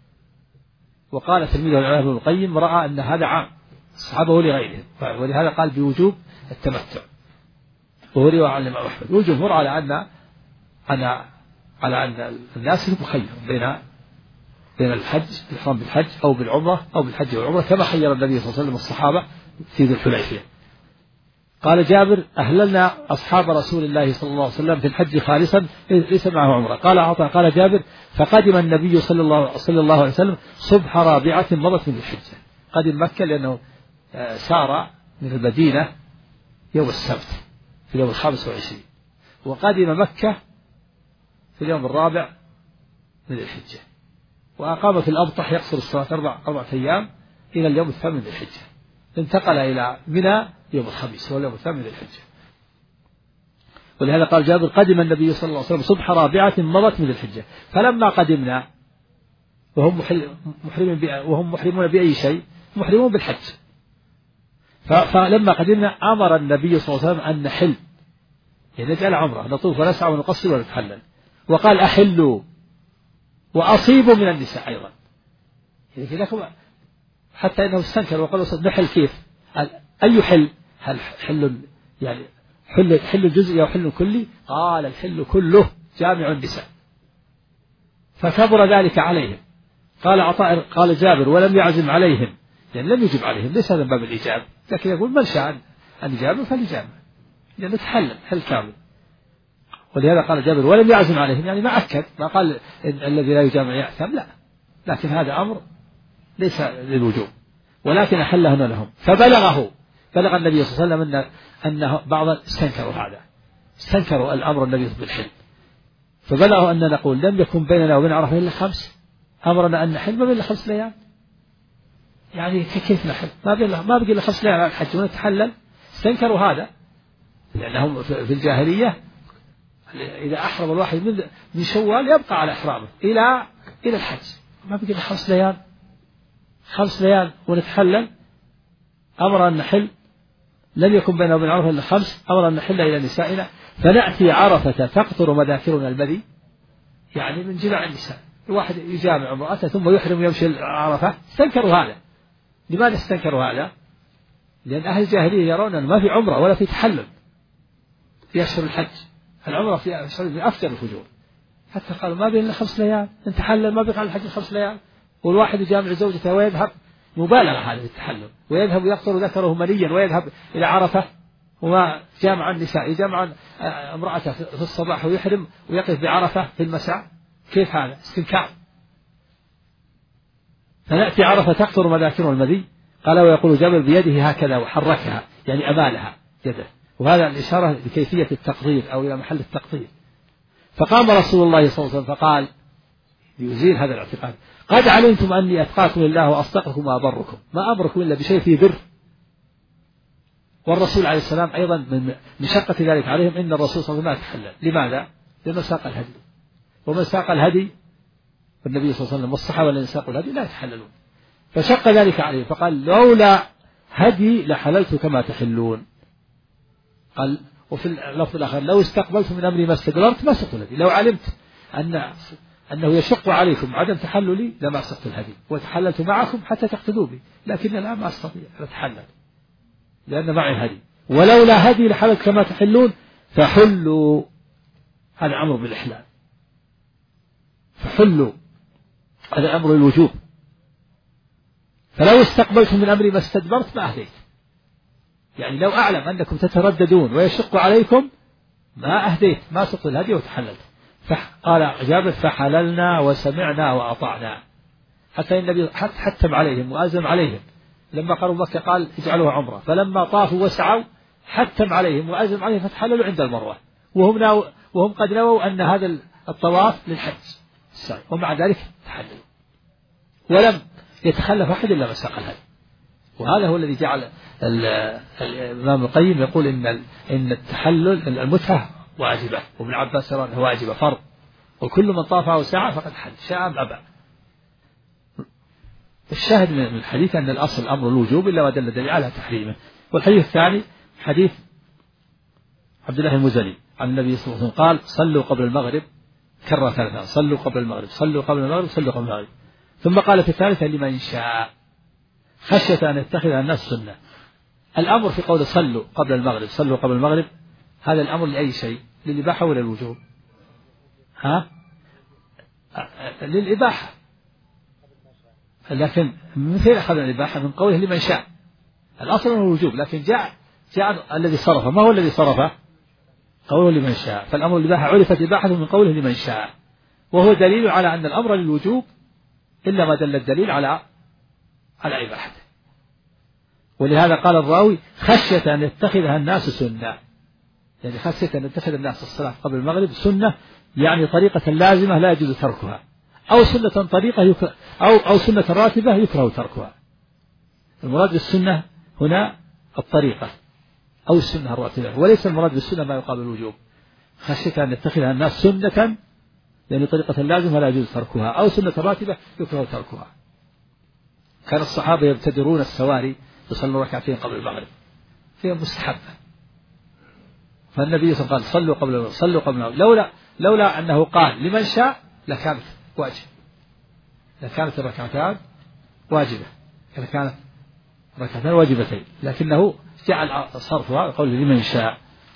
Speaker 3: وقال تلميذه العلامة ابن القيم رأى أن هذا عام الصحابة ولغيرهم، ولهذا قال بوجوب التمتع، وهو رواية عن الإمام أحمد. والجمهور على أن أنا على أن الناس مخير بين بين الحج الإحرام بالحج أو بالعمرة أو بالحج والعمرة، كما خير النبي صلى الله عليه وسلم الصحابة في ذي الحليفة. قال جابر أهللنا أصحاب رسول الله صلى الله عليه وسلم في الحج خالصا ليس معه عمرة. قال عطاء قال جابر فقدم النبي صلى الله, صلى الله عليه وسلم صبح رابعة مضت من الحجة، قدم مكة لأنه سار من المدينة يوم السبت في اليوم الخامس والعشرين، وقدم مكة في اليوم الرابع من الحجة، وأقام في الأبطح يقصر الصلاة أربع أربعة أيام إلى اليوم الثامن من الحجة، انتقل إلى منى يوم الخميس واليوم الثامن من الحجة. ولهذا قال جابر قدم النبي صلى الله عليه وسلم صبح رابعة مضت من الحجة، فلما قدمنا وهم محرمون وهم محرمون بأي شيء محرمون بالحج، فلما قدمنا أمر النبي صلى الله عليه وسلم أن نحل، يعني نجعل عمرة نطوف ونسعى ونقصر ونتحلل، وقال أحلوا وأصيبوا من النساء أيضا، يعني حتى إنه استنكر وقال نحل كيف؟ أي حل؟ هل حل يعني حل حل جزئي أو حل كلي؟ قال الحل كله جامع النساء، فكبر ذلك عليهم. قال عطاء قال جابر ولم يعزم عليهم، يعني لم يجب عليهم، ليس هذا من باب الإجابة، لكن يقول من شاء أن يجامع فليجامع، يعني تحلل حل كامل. ولهذا قال جابر ولم يعزم عليهم، يعني ما أكد، ما قال الذي لا يجامع يأثم، لا، لكن هذا أمر ليس للوجوب، ولكن أحلهن لهم. فبلغه بلغ النبي صلى الله عليه وسلم أن أنه بعضا استنكروا هذا، استنكروا الأمر النبي بالحل، فبلغوا أن نقول لم يكن بيننا وبين عرفة إلا خمس، أمرنا أن نحل ما بين خمس ليال، يعني كيف نحل؟ ما بين ما بقي إلا خمس ليال على الحج ونتحلل، استنكروا هذا. لأنهم في الجاهلية إذا أحرم الواحد من من شوال يبقى على إحرامه إلى إلى الحج، ما بقي خمس ليال خمس ليال ونتحلل. أمر أن نحل، لم يكن بيننا وبين عرفة إلا خمس، أمر أن نحل إلى نسائنا فنأتي عرفة تقطر مذاكرنا المذي، يعني من جماع النساء. الواحد يجامع امرأته ثم يحرم ويمشي عرفة. استنكروا هذا. لماذا استنكروا هذا؟ لأن أهل الجاهلية يرون أن ما في عمرة ولا في تحلل في أشهر الحج، العمرة في أشهر أفضل الفجور، حتى قالوا ما بين خمس ليال نتحلل، ما بقى على الحج خمس ليال. والواحد يجامع زوجته ويذهب، مبالغة هذا في التحلل، ويذهب يقطر ذكره منيا ويذهب إلى عرفة وما جامع النساء، يجامع امرأته في الصباح ويحرم ويقف بعرفة في المساء. كيف هذا؟ استنكار. فنأتي عرفة تقطر مذاكر المذي. قال ويقول جابر بيده هكذا وحركها، يعني أمالها يده، وهذا الإشارة لكيفية التقدير أو إلى محل التقدير. فقام رسول الله صلى الله عليه وسلم فقال ليزيل هذا الاعتقاد: قد علمتم أني أتقاكم لله وأصدقكم وأبركم، ما أمركم إلا بشيء فيه بر. والرسول عليه السلام أيضا من مشقة ذلك عليهم إن الرسول صلى الله عليه وسلم ما تحلل. لماذا؟ لأنه ساق الهدي، ومن ساق الهدي والنبي صلى الله عليه وسلم والصحابة الذين ساقوا الهدي لا يتحللون، فشق ذلك عليهم. فقال لولا هدي لحللت كما تحلون. قال وفي اللفظ الآخر لو استقبلت من أمري ما استدبرت ما سقت الهدي. لو علمت أن أنه يشق عليكم عدم تحللي لما سقت الهدي وتحللت معكم حتى تقتدوا بي، لكن الآن ما أستطيع أن أتحلل لأن معي الهدي. ولولا هدي لحللت كما تحلون فحلوا، هذا أمر بالإحلال، فحلوا هذا أمر الوجوب. فلو استقبلتم من أمري ما استدبرت ما أهديت، يعني لو أعلم أنكم تترددون ويشق عليكم ما أهديت، ما سقت الهدي وتحللت. قال جابر فحللنا وسمعنا وأطعنا، حتى النبي حتم عليهم وأزم عليهم لما قالوا مكة قال اجعلوها عمرة، فلما طافوا وسعوا حتم عليهم وأزم عليهم فتحللوا عند المروة، وهم ناو وهم قد نووا أن هذا الطواف للحج السعي، ومع ذلك تحللوا ولم يتخلف أحد إلا ما ساق الهدي. وهذا هو الذي جعل الإمام القيم يقول إن إن التحلل المتعة واجبة، وابن عباس يرى أنها واجبة فرض، وكل من طاف أو سعى فقد حل شاء أم أبى. الشاهد من الحديث أن الأصل أمر الوجوب إلا ما دل دليل على تحريمه. والحديث الثاني حديث عبد الله المزني عن النبي صلى الله عليه وسلم قال صلوا قبل المغرب كرة ثلاثة، صلوا قبل المغرب صلوا قبل المغرب صلوا قبل المغرب. ثم قال في الثالثة لمن شاء خشية أن يتخذها الناس سنة. الأمر في قول صلوا قبل المغرب صلوا قبل المغرب هذا الأمر لأي شيء؟ للإباحة ولا الوجوب؟ ها؟ للإباحة، لكن مثل أخذ الإباحة من قوله لمن شاء. الأصل هو الوجوب، لكن جاء جاء الذي صرفه. ما هو الذي صرفه؟ قوله لمن شاء. فالأمر الإباحة عرفت إباحته من قوله لمن شاء، وهو دليل على أن الأمر للوجوب إلا ما دل الدليل على على إباحته. ولهذا قال الراوي خشية أن يتخذها الناس سنة، يعني خشية أن يتخذ الناس الصلاة قبل المغرب سنة، يعني طريقة لازمة لا يجوز تركها، أو سنة طريقة يكره أو أو سنة راتبة يكره تركها. المراد بالسنة هنا الطريقة أو السنة الراتبة، وليس المراد بالسنة ما يقابل الوجوب. خشية أن يتخذها الناس سنة يعني طريقة لازمة لا يجوز تركها، أو سنة راتبة يكره تركها. كان الصحابة يبتدرون السواري يصلوا ركعتين قبل المغرب فيها مستحبة، فالنبي صلى الله عليه وسلم قال صلوا قبل المغرب صلوا قبل المغرب. لولا لولا أنه قال لمن شاء لكانت واجب، لكانت الركعتان واجبة، لكانت ركعتان واجبتين، لكنه جعل صرفها قول لمن شاء.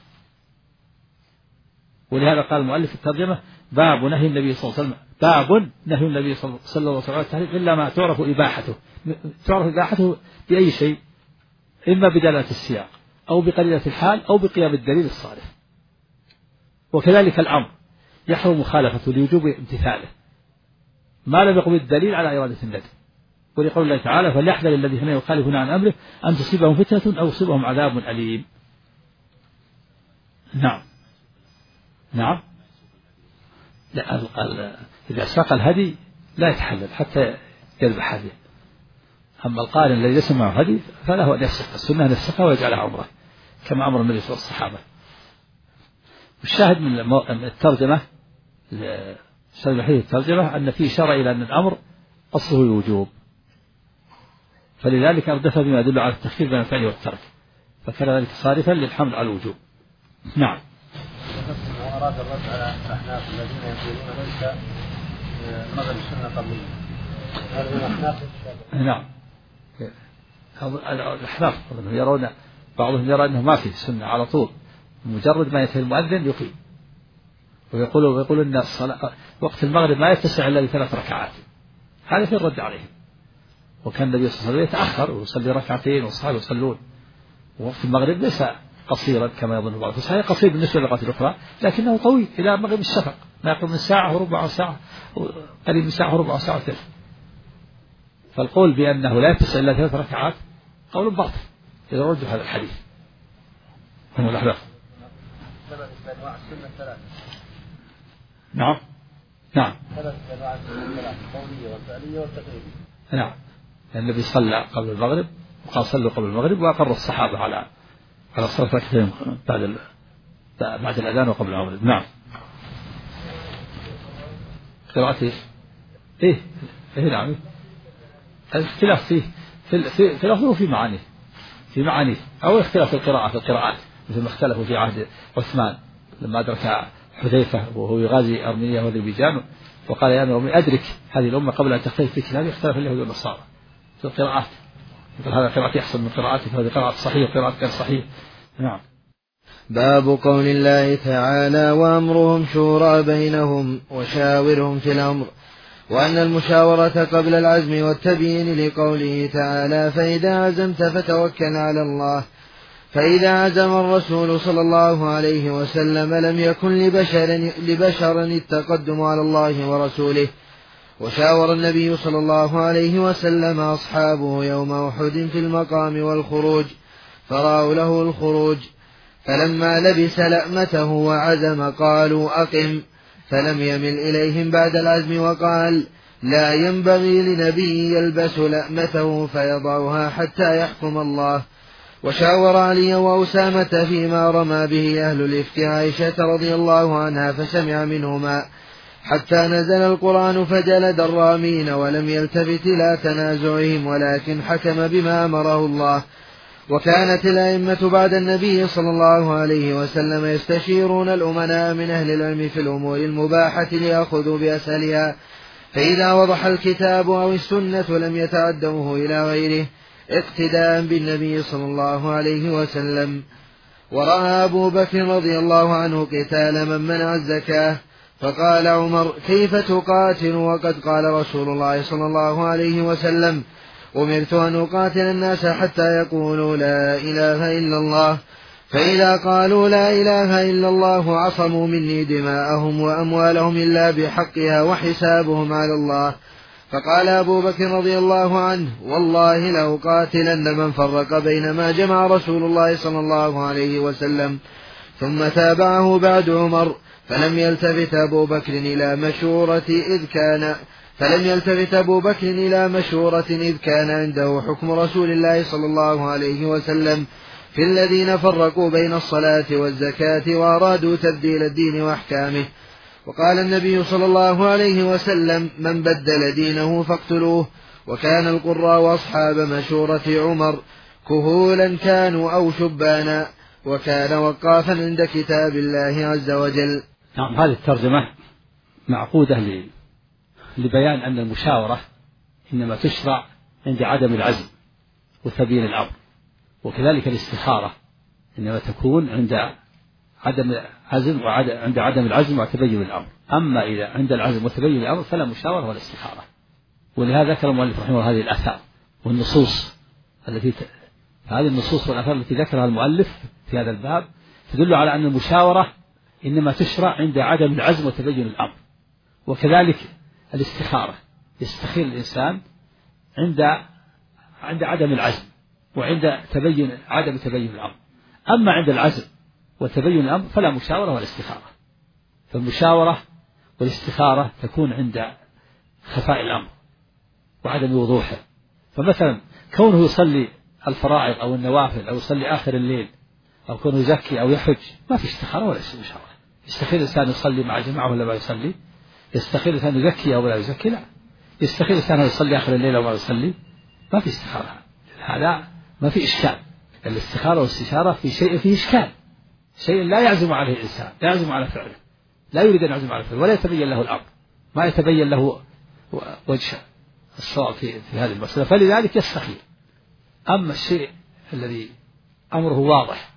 Speaker 3: ولهذا قال المؤلف في الترجمة باب نهي النبي صلى الله عليه وسلم، باب نهي النبي صلى الله عليه وسلم إلا ما تعرف إباحته. تعرف إباحته بأي شيء؟ إما بدلالة السياق أو بقليلة الحال أو بقيام الدليل الصالح. وكذلك الأمر يحرم مخالفته لوجوب امتثاله ما لم يقم الدليل على إرادة الندب. ولقول الله تعالى فليحذر الذين يخالفون عن أمره أن تصيبهم فتنة أو يصيبهم عذاب أليم. نعم نعم لا إذا ساق الهدي لا يتحلل حتى يذبح هديه. أما القارن الذي ليس معه هدي فله أن يفسخ السنة نفسها ويجعلها عمره كما أمر النبي صلى الله عليه وسلم الصحابة. الشاهد من الترجمة الشاهد الوحيد الترجمة أن فيه إشارة إلى أن الأمر أصله الوجوب، فلذلك أردف بما يدل على التخيير بين الفعل والترك، فكان ذلك صارفا للحمل على الوجوب. نعم.
Speaker 1: وأراد الرد على الأحناف الذين يقولون ليس مذهب السنة قبلية. هذه الأحناف.
Speaker 3: نعم. الأحناف يرون بعضهم يرى أنه ما فيه سنة على طول، مجرد ما ينتهي المؤذن يقيم، ويقولوا ويقولوا أن الصلاة وقت المغرب ما يتسع إلا لثلاث ركعات. هذا في الرد عليهم. وكان النبي صلى الله عليه وسلم يتأخر ويصلي ركعتين والصحابة يصلون، ووقت المغرب ليس قصيرا كما يظن البعض، صحيح قصير بالنسبة للأوقات الأخرى لكنه طويل إلى مغرب الشفق، ما يقرب من ساعة وربع ساعة، قريب من ساعة وربع ساعة وثلث. فالقول بأنه لا يتسع إلا ثلاث ركعات قول باطل إذا رجوا هذا الحديث. هم الأحناف. نعم نعم نعم. النبي صلى قبل المغرب وقال صلوا قبل المغرب، وأقر الصحابة على على صلاة ركعتين بعد بعد الأذان وقبل المغرب. نعم. قراءته إيه إيه نعم. الاختلاف فيه في في في لفظه وفي معانيه في معانيه أو اختلاف في القراءة في القراءات، مثل ما اختلفوا في عهد عثمان لما أدرك حذيفة وهو يغازي أرمينيا وأذربيجان وقال يا أمير المؤمنين أدرك هذه الأمة قبل أن تختلف في كتابه، اختلف اليهود والنصارى في القراءات، مثل هذا قراءة أحسن من قراءته، فهذه قراءة صحيح وقراءة كان صحيح. نعم.
Speaker 4: باب قول الله تعالى وأمرهم شورى بينهم وشاورهم في الأمر، وأن المشاورة قبل العزم والتبيين لقوله تعالى فإذا عزمت فتوكل على الله. فإذا عزم الرسول صلى الله عليه وسلم لم يكن لبشر, لبشر التقدم على الله ورسوله. وشاور النبي صلى الله عليه وسلم أصحابه يوم أحد في المقام والخروج فرأوا له الخروج، فلما لبس لأمته وعزم قالوا أقم، فلم يمل إليهم بعد العزم وقال لا ينبغي لنبي يلبس لأمته فيضعها حتى يحكم الله. وشاور علي وأسامة فيما رمى به أهل الإفك عائشة رضي الله عنها فسمع منهما حتى نزل القرآن فجلد الرامين ولم يلتفت إلى تنازعهم ولكن حكم بما أمره الله. وكانت الأئمة بعد النبي صلى الله عليه وسلم يستشيرون الأمناء من أهل العلم في الأمور المباحة ليأخذوا بأسهلها، فإذا وضح الكتاب أو السنة لم يتعدوه إلى غيره اقتداء بالنبي صلى الله عليه وسلم. ورأى أبو بكر رضي الله عنه قتال من منع الزكاة، فقال عمر كيف تقاتل وقد قال رسول الله صلى الله عليه وسلم أمرت أن أقاتل الناس حتى يقولوا لا إله إلا الله، فإذا قالوا لا إله إلا الله عصموا مني دماءهم وأموالهم إلا بحقها وحسابهم على الله. فقال أبو بكر رضي الله عنه والله لو قاتلن من فرق بين ما جمع رسول الله صلى الله عليه وسلم. ثم تابعه بعد عمر فلم يلتفت أبو بكر إلى مشورة إذ كان فلم يلتفت أبو بكر إلى مشورة إذ كان عنده حكم رسول الله صلى الله عليه وسلم في الذين فرقوا بين الصلاة والزكاة وأرادوا تبديل الدين وأحكامه. وقال النبي صلى الله عليه وسلم من بدل دينه فاقتلوه. وكان القراء وأصحاب مشورة عمر كهولا كانوا أو شبانا، وكان وقافا عند كتاب الله عز وجل.
Speaker 3: نعم. هذه الترجمة معقودة لبيان أن المشاورة إنما تشرع عند عدم العزم وتبيين الأمر، وكذلك الاستخارة إنما تكون عند عدم العزم وعند عدم العزم وتبين الأمر. أما إذا عند العزم وتبين الأمر فلا مشاورة ولا استخارة. ولهذا ذكر المؤلف رحمه الله هذه الآثار والنصوص التي ت... هذه النصوص والآثار التي ذكرها المؤلف في هذا الباب تدل على أن المشاورة إنما تشرع عند عدم العزم وتبين الأمر. وكذلك الاستخارة يستخير الإنسان عند عند عدم العزم وعند تبين عدم تبين الأمر. أما عند العزم وتبين الأمر فلا مشاورة ولا استخارة. فالمشاورة والاستخارة تكون عند خفاء الأمر وعدم وضوحه. فمثلا كونه يصلي الفرائض أو النوافل أو يصلي آخر الليل أو كونه يزكي أو يحج ما في استخارة ولا مشاورة، يستخير الإنسان يصلي مع جماعة ولا ما يصلي؟ يستخير الإنسان يزكي أو لا يزكي؟ لا. يستخير الإنسان يصلي آخر الليل أو ما يصلي؟ ما في استخارة. هذا ما في إشكال. الاستخارة والاستشارة في شيء فيه إشكال، شيء لا يعزم عليه الإنسان، لا يعزم على فعله، لا يريد أن يعزم على فعله ولا يتبين له الأمر، ما يتبين له وجه الصواب في, في هذه المسألة، فلذلك يستخير. أما الشيء الذي أمره واضح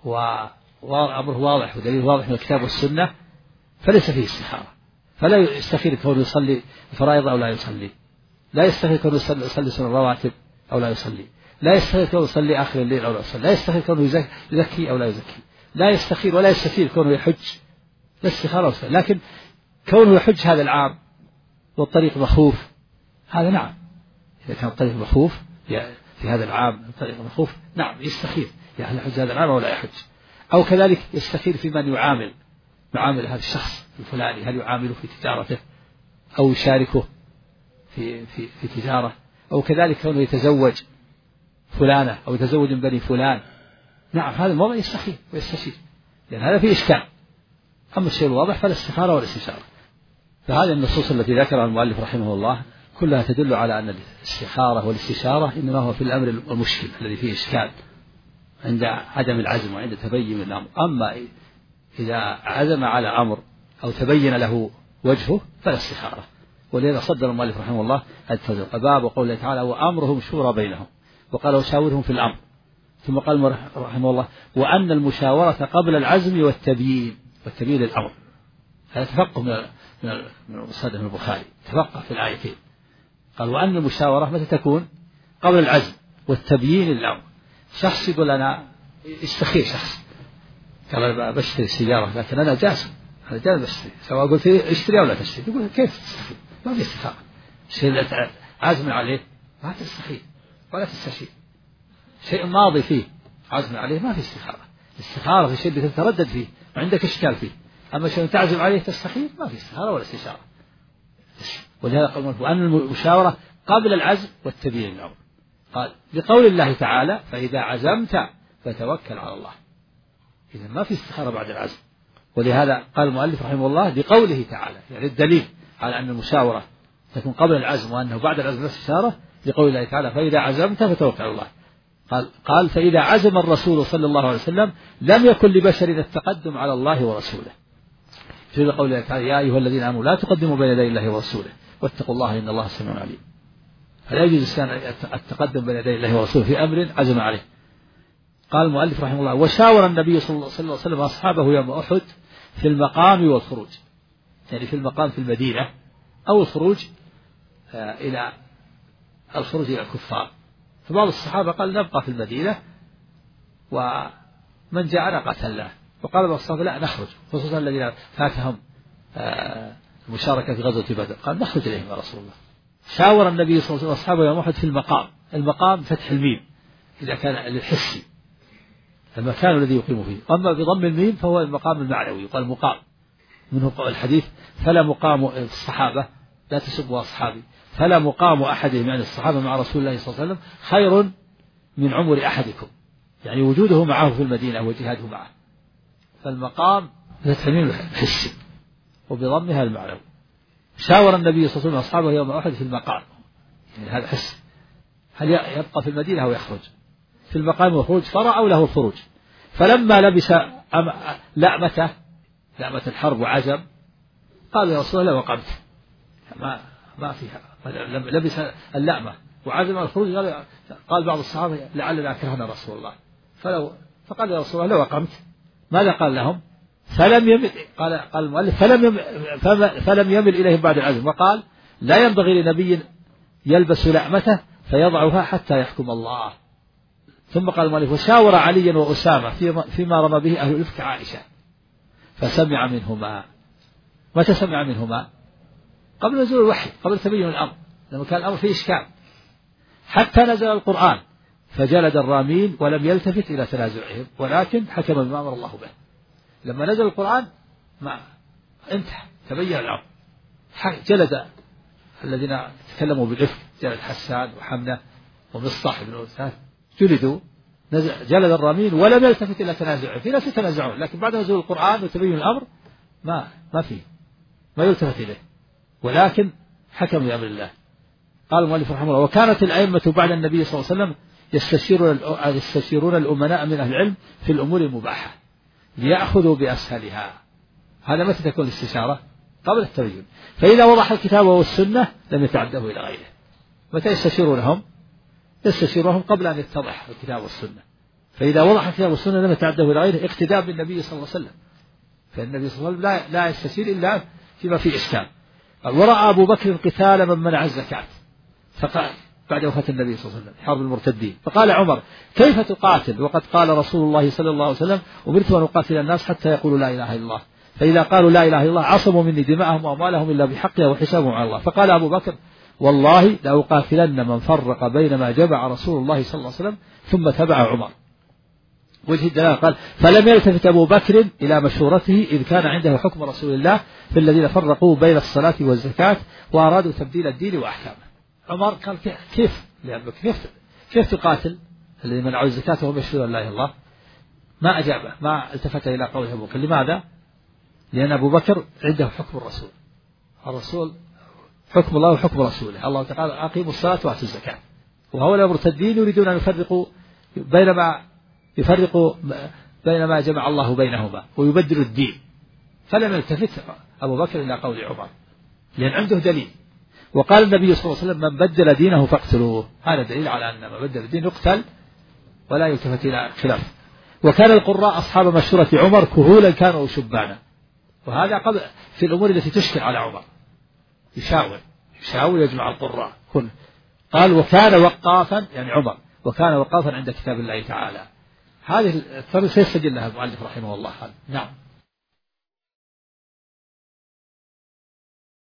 Speaker 3: وأمره واضح ودليل واضح من الكتاب والسنة فليس فيه استخارة، فلا يستخير كونه يصلي الفرائض أو لا يصلي، لا يستخير كونه يصلي سنن الرواتب أو لا يصلي، لا يستخير كونه يصلي آخر الليل أو لا يصلي، لا يستخير كونه يزكي أو لا يزكي، لا يستخير ولا يستخير كونه يحج، لا استخارة. لكن كونه يحج هذا العام والطريق مخوف، هذا نعم، إذا كان الطريق مخوف في هذا العام الطريق مخوف نعم يستخير، يعني يحج هذا العام ولا يحج. أو كذلك يستخير في من يعامل يعامل هذا الشخص الفلاني، هل يعامله في تجارته أو يشاركه في في في تجارة، أو كذلك كونه يتزوج فلانة أو يتزوج من بني فلان، نعم هذا الموضوع يستخير ويستشير، لأن هذا فيه إشكال. أما الشيء الواضح فالاستخارة والاستشارة. فهذه النصوص التي ذكرها المؤلف رحمه الله كلها تدل على أن الاستخارة والاستشارة إنما هو في الأمر المشكل الذي فيه إشكال عند عدم العزم وعند تبين الأمر. أما إذا عزم على أمر أو تبين له وجهه فلا استخارة. ولذا صدر المؤلف رحمه الله باب قوله تعالى وأمرهم شورى بينهم، وقال وشاورهم في الأمر. ثم قال رحمه الله وأن المشاورة قبل العزم والتبيين، والتبيين للأمر. هذا تفقه من من المصدر من البخاري، تفقه في الآيتين. قال وأن المشاورة متى تكون؟ قبل العزم والتبيين للأمر. شخص يقول أنا استخير شخص، قال أنا بشتري السيارة لكن أنا جاسم، أنا جالس بشتري، سواء قلت اشتري أو لا تشتري، يقول كيف تستخير؟ ما في استخارة. شيء عزم عليه ما تستخير ولا تستشير، شيء ماضي فيه عزم عليه ما في استخارة. الاستخارة في شيء تتردد فيه وعندك إشكال فيه، أما شيء تعزم عليه تستخير ما في استخارة ولا استشارة. ولهذا قال وأن المشاورة قبل العزم والتبيين الأمر. قال بقول الله تعالى فإذا عزمت فتوكل على الله، إذا ما في استخارة بعد العزم. ولهذا قال المؤلف رحمه الله بقوله تعالى، يعني الدليل على أن المشاورة تكون قبل العزم وأنه بعد العزم الاستشارة بقول الله تعالى فإذا عزمت فتوكل على الله. قال قال فإذا عزم الرسول صلى الله عليه وسلم لم يكن لبشر التقدم على الله ورسوله. في قول الله تعالى يا أيها الذين آمنوا لا تقدموا بين يدي الله ورسوله واتقوا الله إن الله سميع عليم. فلا يجوز التقدم بين يدي الله ورسوله في أمر عزم عليه. قال المؤلف رحمه الله وشاور النبي صلى الله عليه وسلم أصحابه يوم أحد في المقام والخروج، يعني في المقام في المدينة أو الخروج إلى الخروج إلى الكفار. فبعض الصحابة قال نبقى في المدينة ومن جاءنا قتلناه، وقال بعض الصحابة لا نخرج، خصوصا الذين فاتهم المشاركة في غزوة بدر، قال نخرج إليهم يا رسول الله. شاور النبي صلى الله عليه وسلم أصحابه يوم أحد في المقام، المقام فتح الميم إذا كان للحسي المكان الذي يقيم فيه، أما بضم الميم فهو المقام المعنوي يقال مقام، منه الحديث فلا مقام الصحابة لا تسبوا أصحابي، فلا مقام أحدهم يعني الصحابة مع رسول الله صلى الله عليه وسلم خير من عمر أحدكم، يعني وجوده معه في المدينة وجهاده معه. فالمقام فتح الميم الحسي وبضمها المعنوي. شاور النبي صلى الله عليه وسلم أصحابه يوم أحد في المقام، يعني هذا حس، هل يبقى في المدينة أو يخرج؟ في المقام والخروج فرعوا له الخروج. فلما لبس لأمته لأمة الحرب وعزم قال يا رسول الله وقمت، ما ما فيها، لبس اللأمة وعزم الخروج. قال بعض الصحابة لعلنا كرهنا رسول الله، فلو فقال يا رسول الله لو وقمت. ماذا قال لهم؟ فلم يمل، قال قال المؤلف فلم يمل فلم يمل إليهم بعد العزم، وقال لا ينبغي لنبي يلبس لأمته فيضعها حتى يحكم الله. ثم قال المؤلف وشاور عليا وأسامة فيما رمى به أهل الإفك عائشة فسمع منهما. متى سمع منهما؟ قبل نزول الوحي، قبل تبين الأمر، لما كان الأمر فيه إشكال، حتى نزل القرآن فجلد الرامين ولم يلتفت إلى تنازعهم، ولكن حكم بما أمر الله به. لما نزل القرآن ما انتهى تبين الأمر، جلد الذين تكلموا بالإفك، جلد حسان وحمنة ومصطح بن أوسان جلدوا، جلد الرامين ولم يلتفت إلى تنازعهم. في ناس يتنازعون، لكن بعد نزول القرآن وتبين الأمر ما ما فيه ما يلتفت إليه، ولكن حكم بأمر الله. قال المؤلف رحمه الله: وكانت الأئمة بعد النبي صلى الله عليه وسلم يستشيرون يستشيرون الأمناء من أهل العلم في الأمور المباحة ليأخذوا بأسهلها. هذا متى تكون الاستشارة؟ قبل التبين. فإذا وضح الكتاب والسنة لم يتعدوا إلى غيره. متى يستشيرونهم؟ يستشيرونهم قبل أن يتضح الكتاب والسنة. فإذا وضح الكتاب والسنة لم يتعدوا إلى غيره اقتداء بالنبي صلى الله عليه وسلم. فالنبي صلى الله عليه وسلم لا, لا يستشير إلا فيما فيه إشكال. ورأى أبو بكر قتال من منع الزكاة، فقال بعد وفاة النبي صلى الله عليه وسلم حرب المرتدين، فقال عمر: كيف تقاتل وقد قال رسول الله صلى الله عليه وسلم: أمرت أن أقاتل الناس حتى يقولوا لا إله إلا الله، فإذا قالوا لا إله إلا الله عصموا مني دماءهم وأموالهم إلا بحقها وحسابهم على الله. فقال أبو بكر: والله لأقاتلن من فرق بين ما جمع رسول الله صلى الله عليه وسلم. ثم تبع عمر. وجه الدلالة قال: فلم يلتفت أبو بكر إلى مشورته إذ كان عنده حكم رسول الله في الذين فرقوا بين الصلاة والزكاة وأرادوا تبديل الدين وأحكامه. عمر قال: كيف كيف كيف تقاتل الذين منعوا الزكاة وهم يشهدون لا إله إلا الله؟ ما أجابه، ما التفت إلى قوله أبو بكر. لماذا؟ لأن أبو بكر عنده حكم الرسول، الرسول حكم الله وحكم رسوله. الله تعالى: أقيموا الصلاة وآتوا الزكاة. وهؤلاء المرتدين يريدون أن يفرقوا بينما يفرقوا بين ما جمع الله بينهما ويبدلوا الدين. فلم يلتفت أبو بكر إلى قول عمر لأن عنده دليل. وقال النبي صلى الله عليه وسلم: من بدل دينه فاقتلوه. هذا دليل على أن من بدل الدين يقتل ولا يلتفت إلى خلاف. وكان القراء أصحاب مشورة عمر كهولا كانوا شبانا. وهذا قبل في الأمور التي تشكل على عمر، يشاور يشاور يجمع القراء كل. قال: وكان وقافا، يعني عمر وكان وقافا عند كتاب الله تعالى. هذه الثلاث سيستدل لها المؤلف رحمه الله. نعم.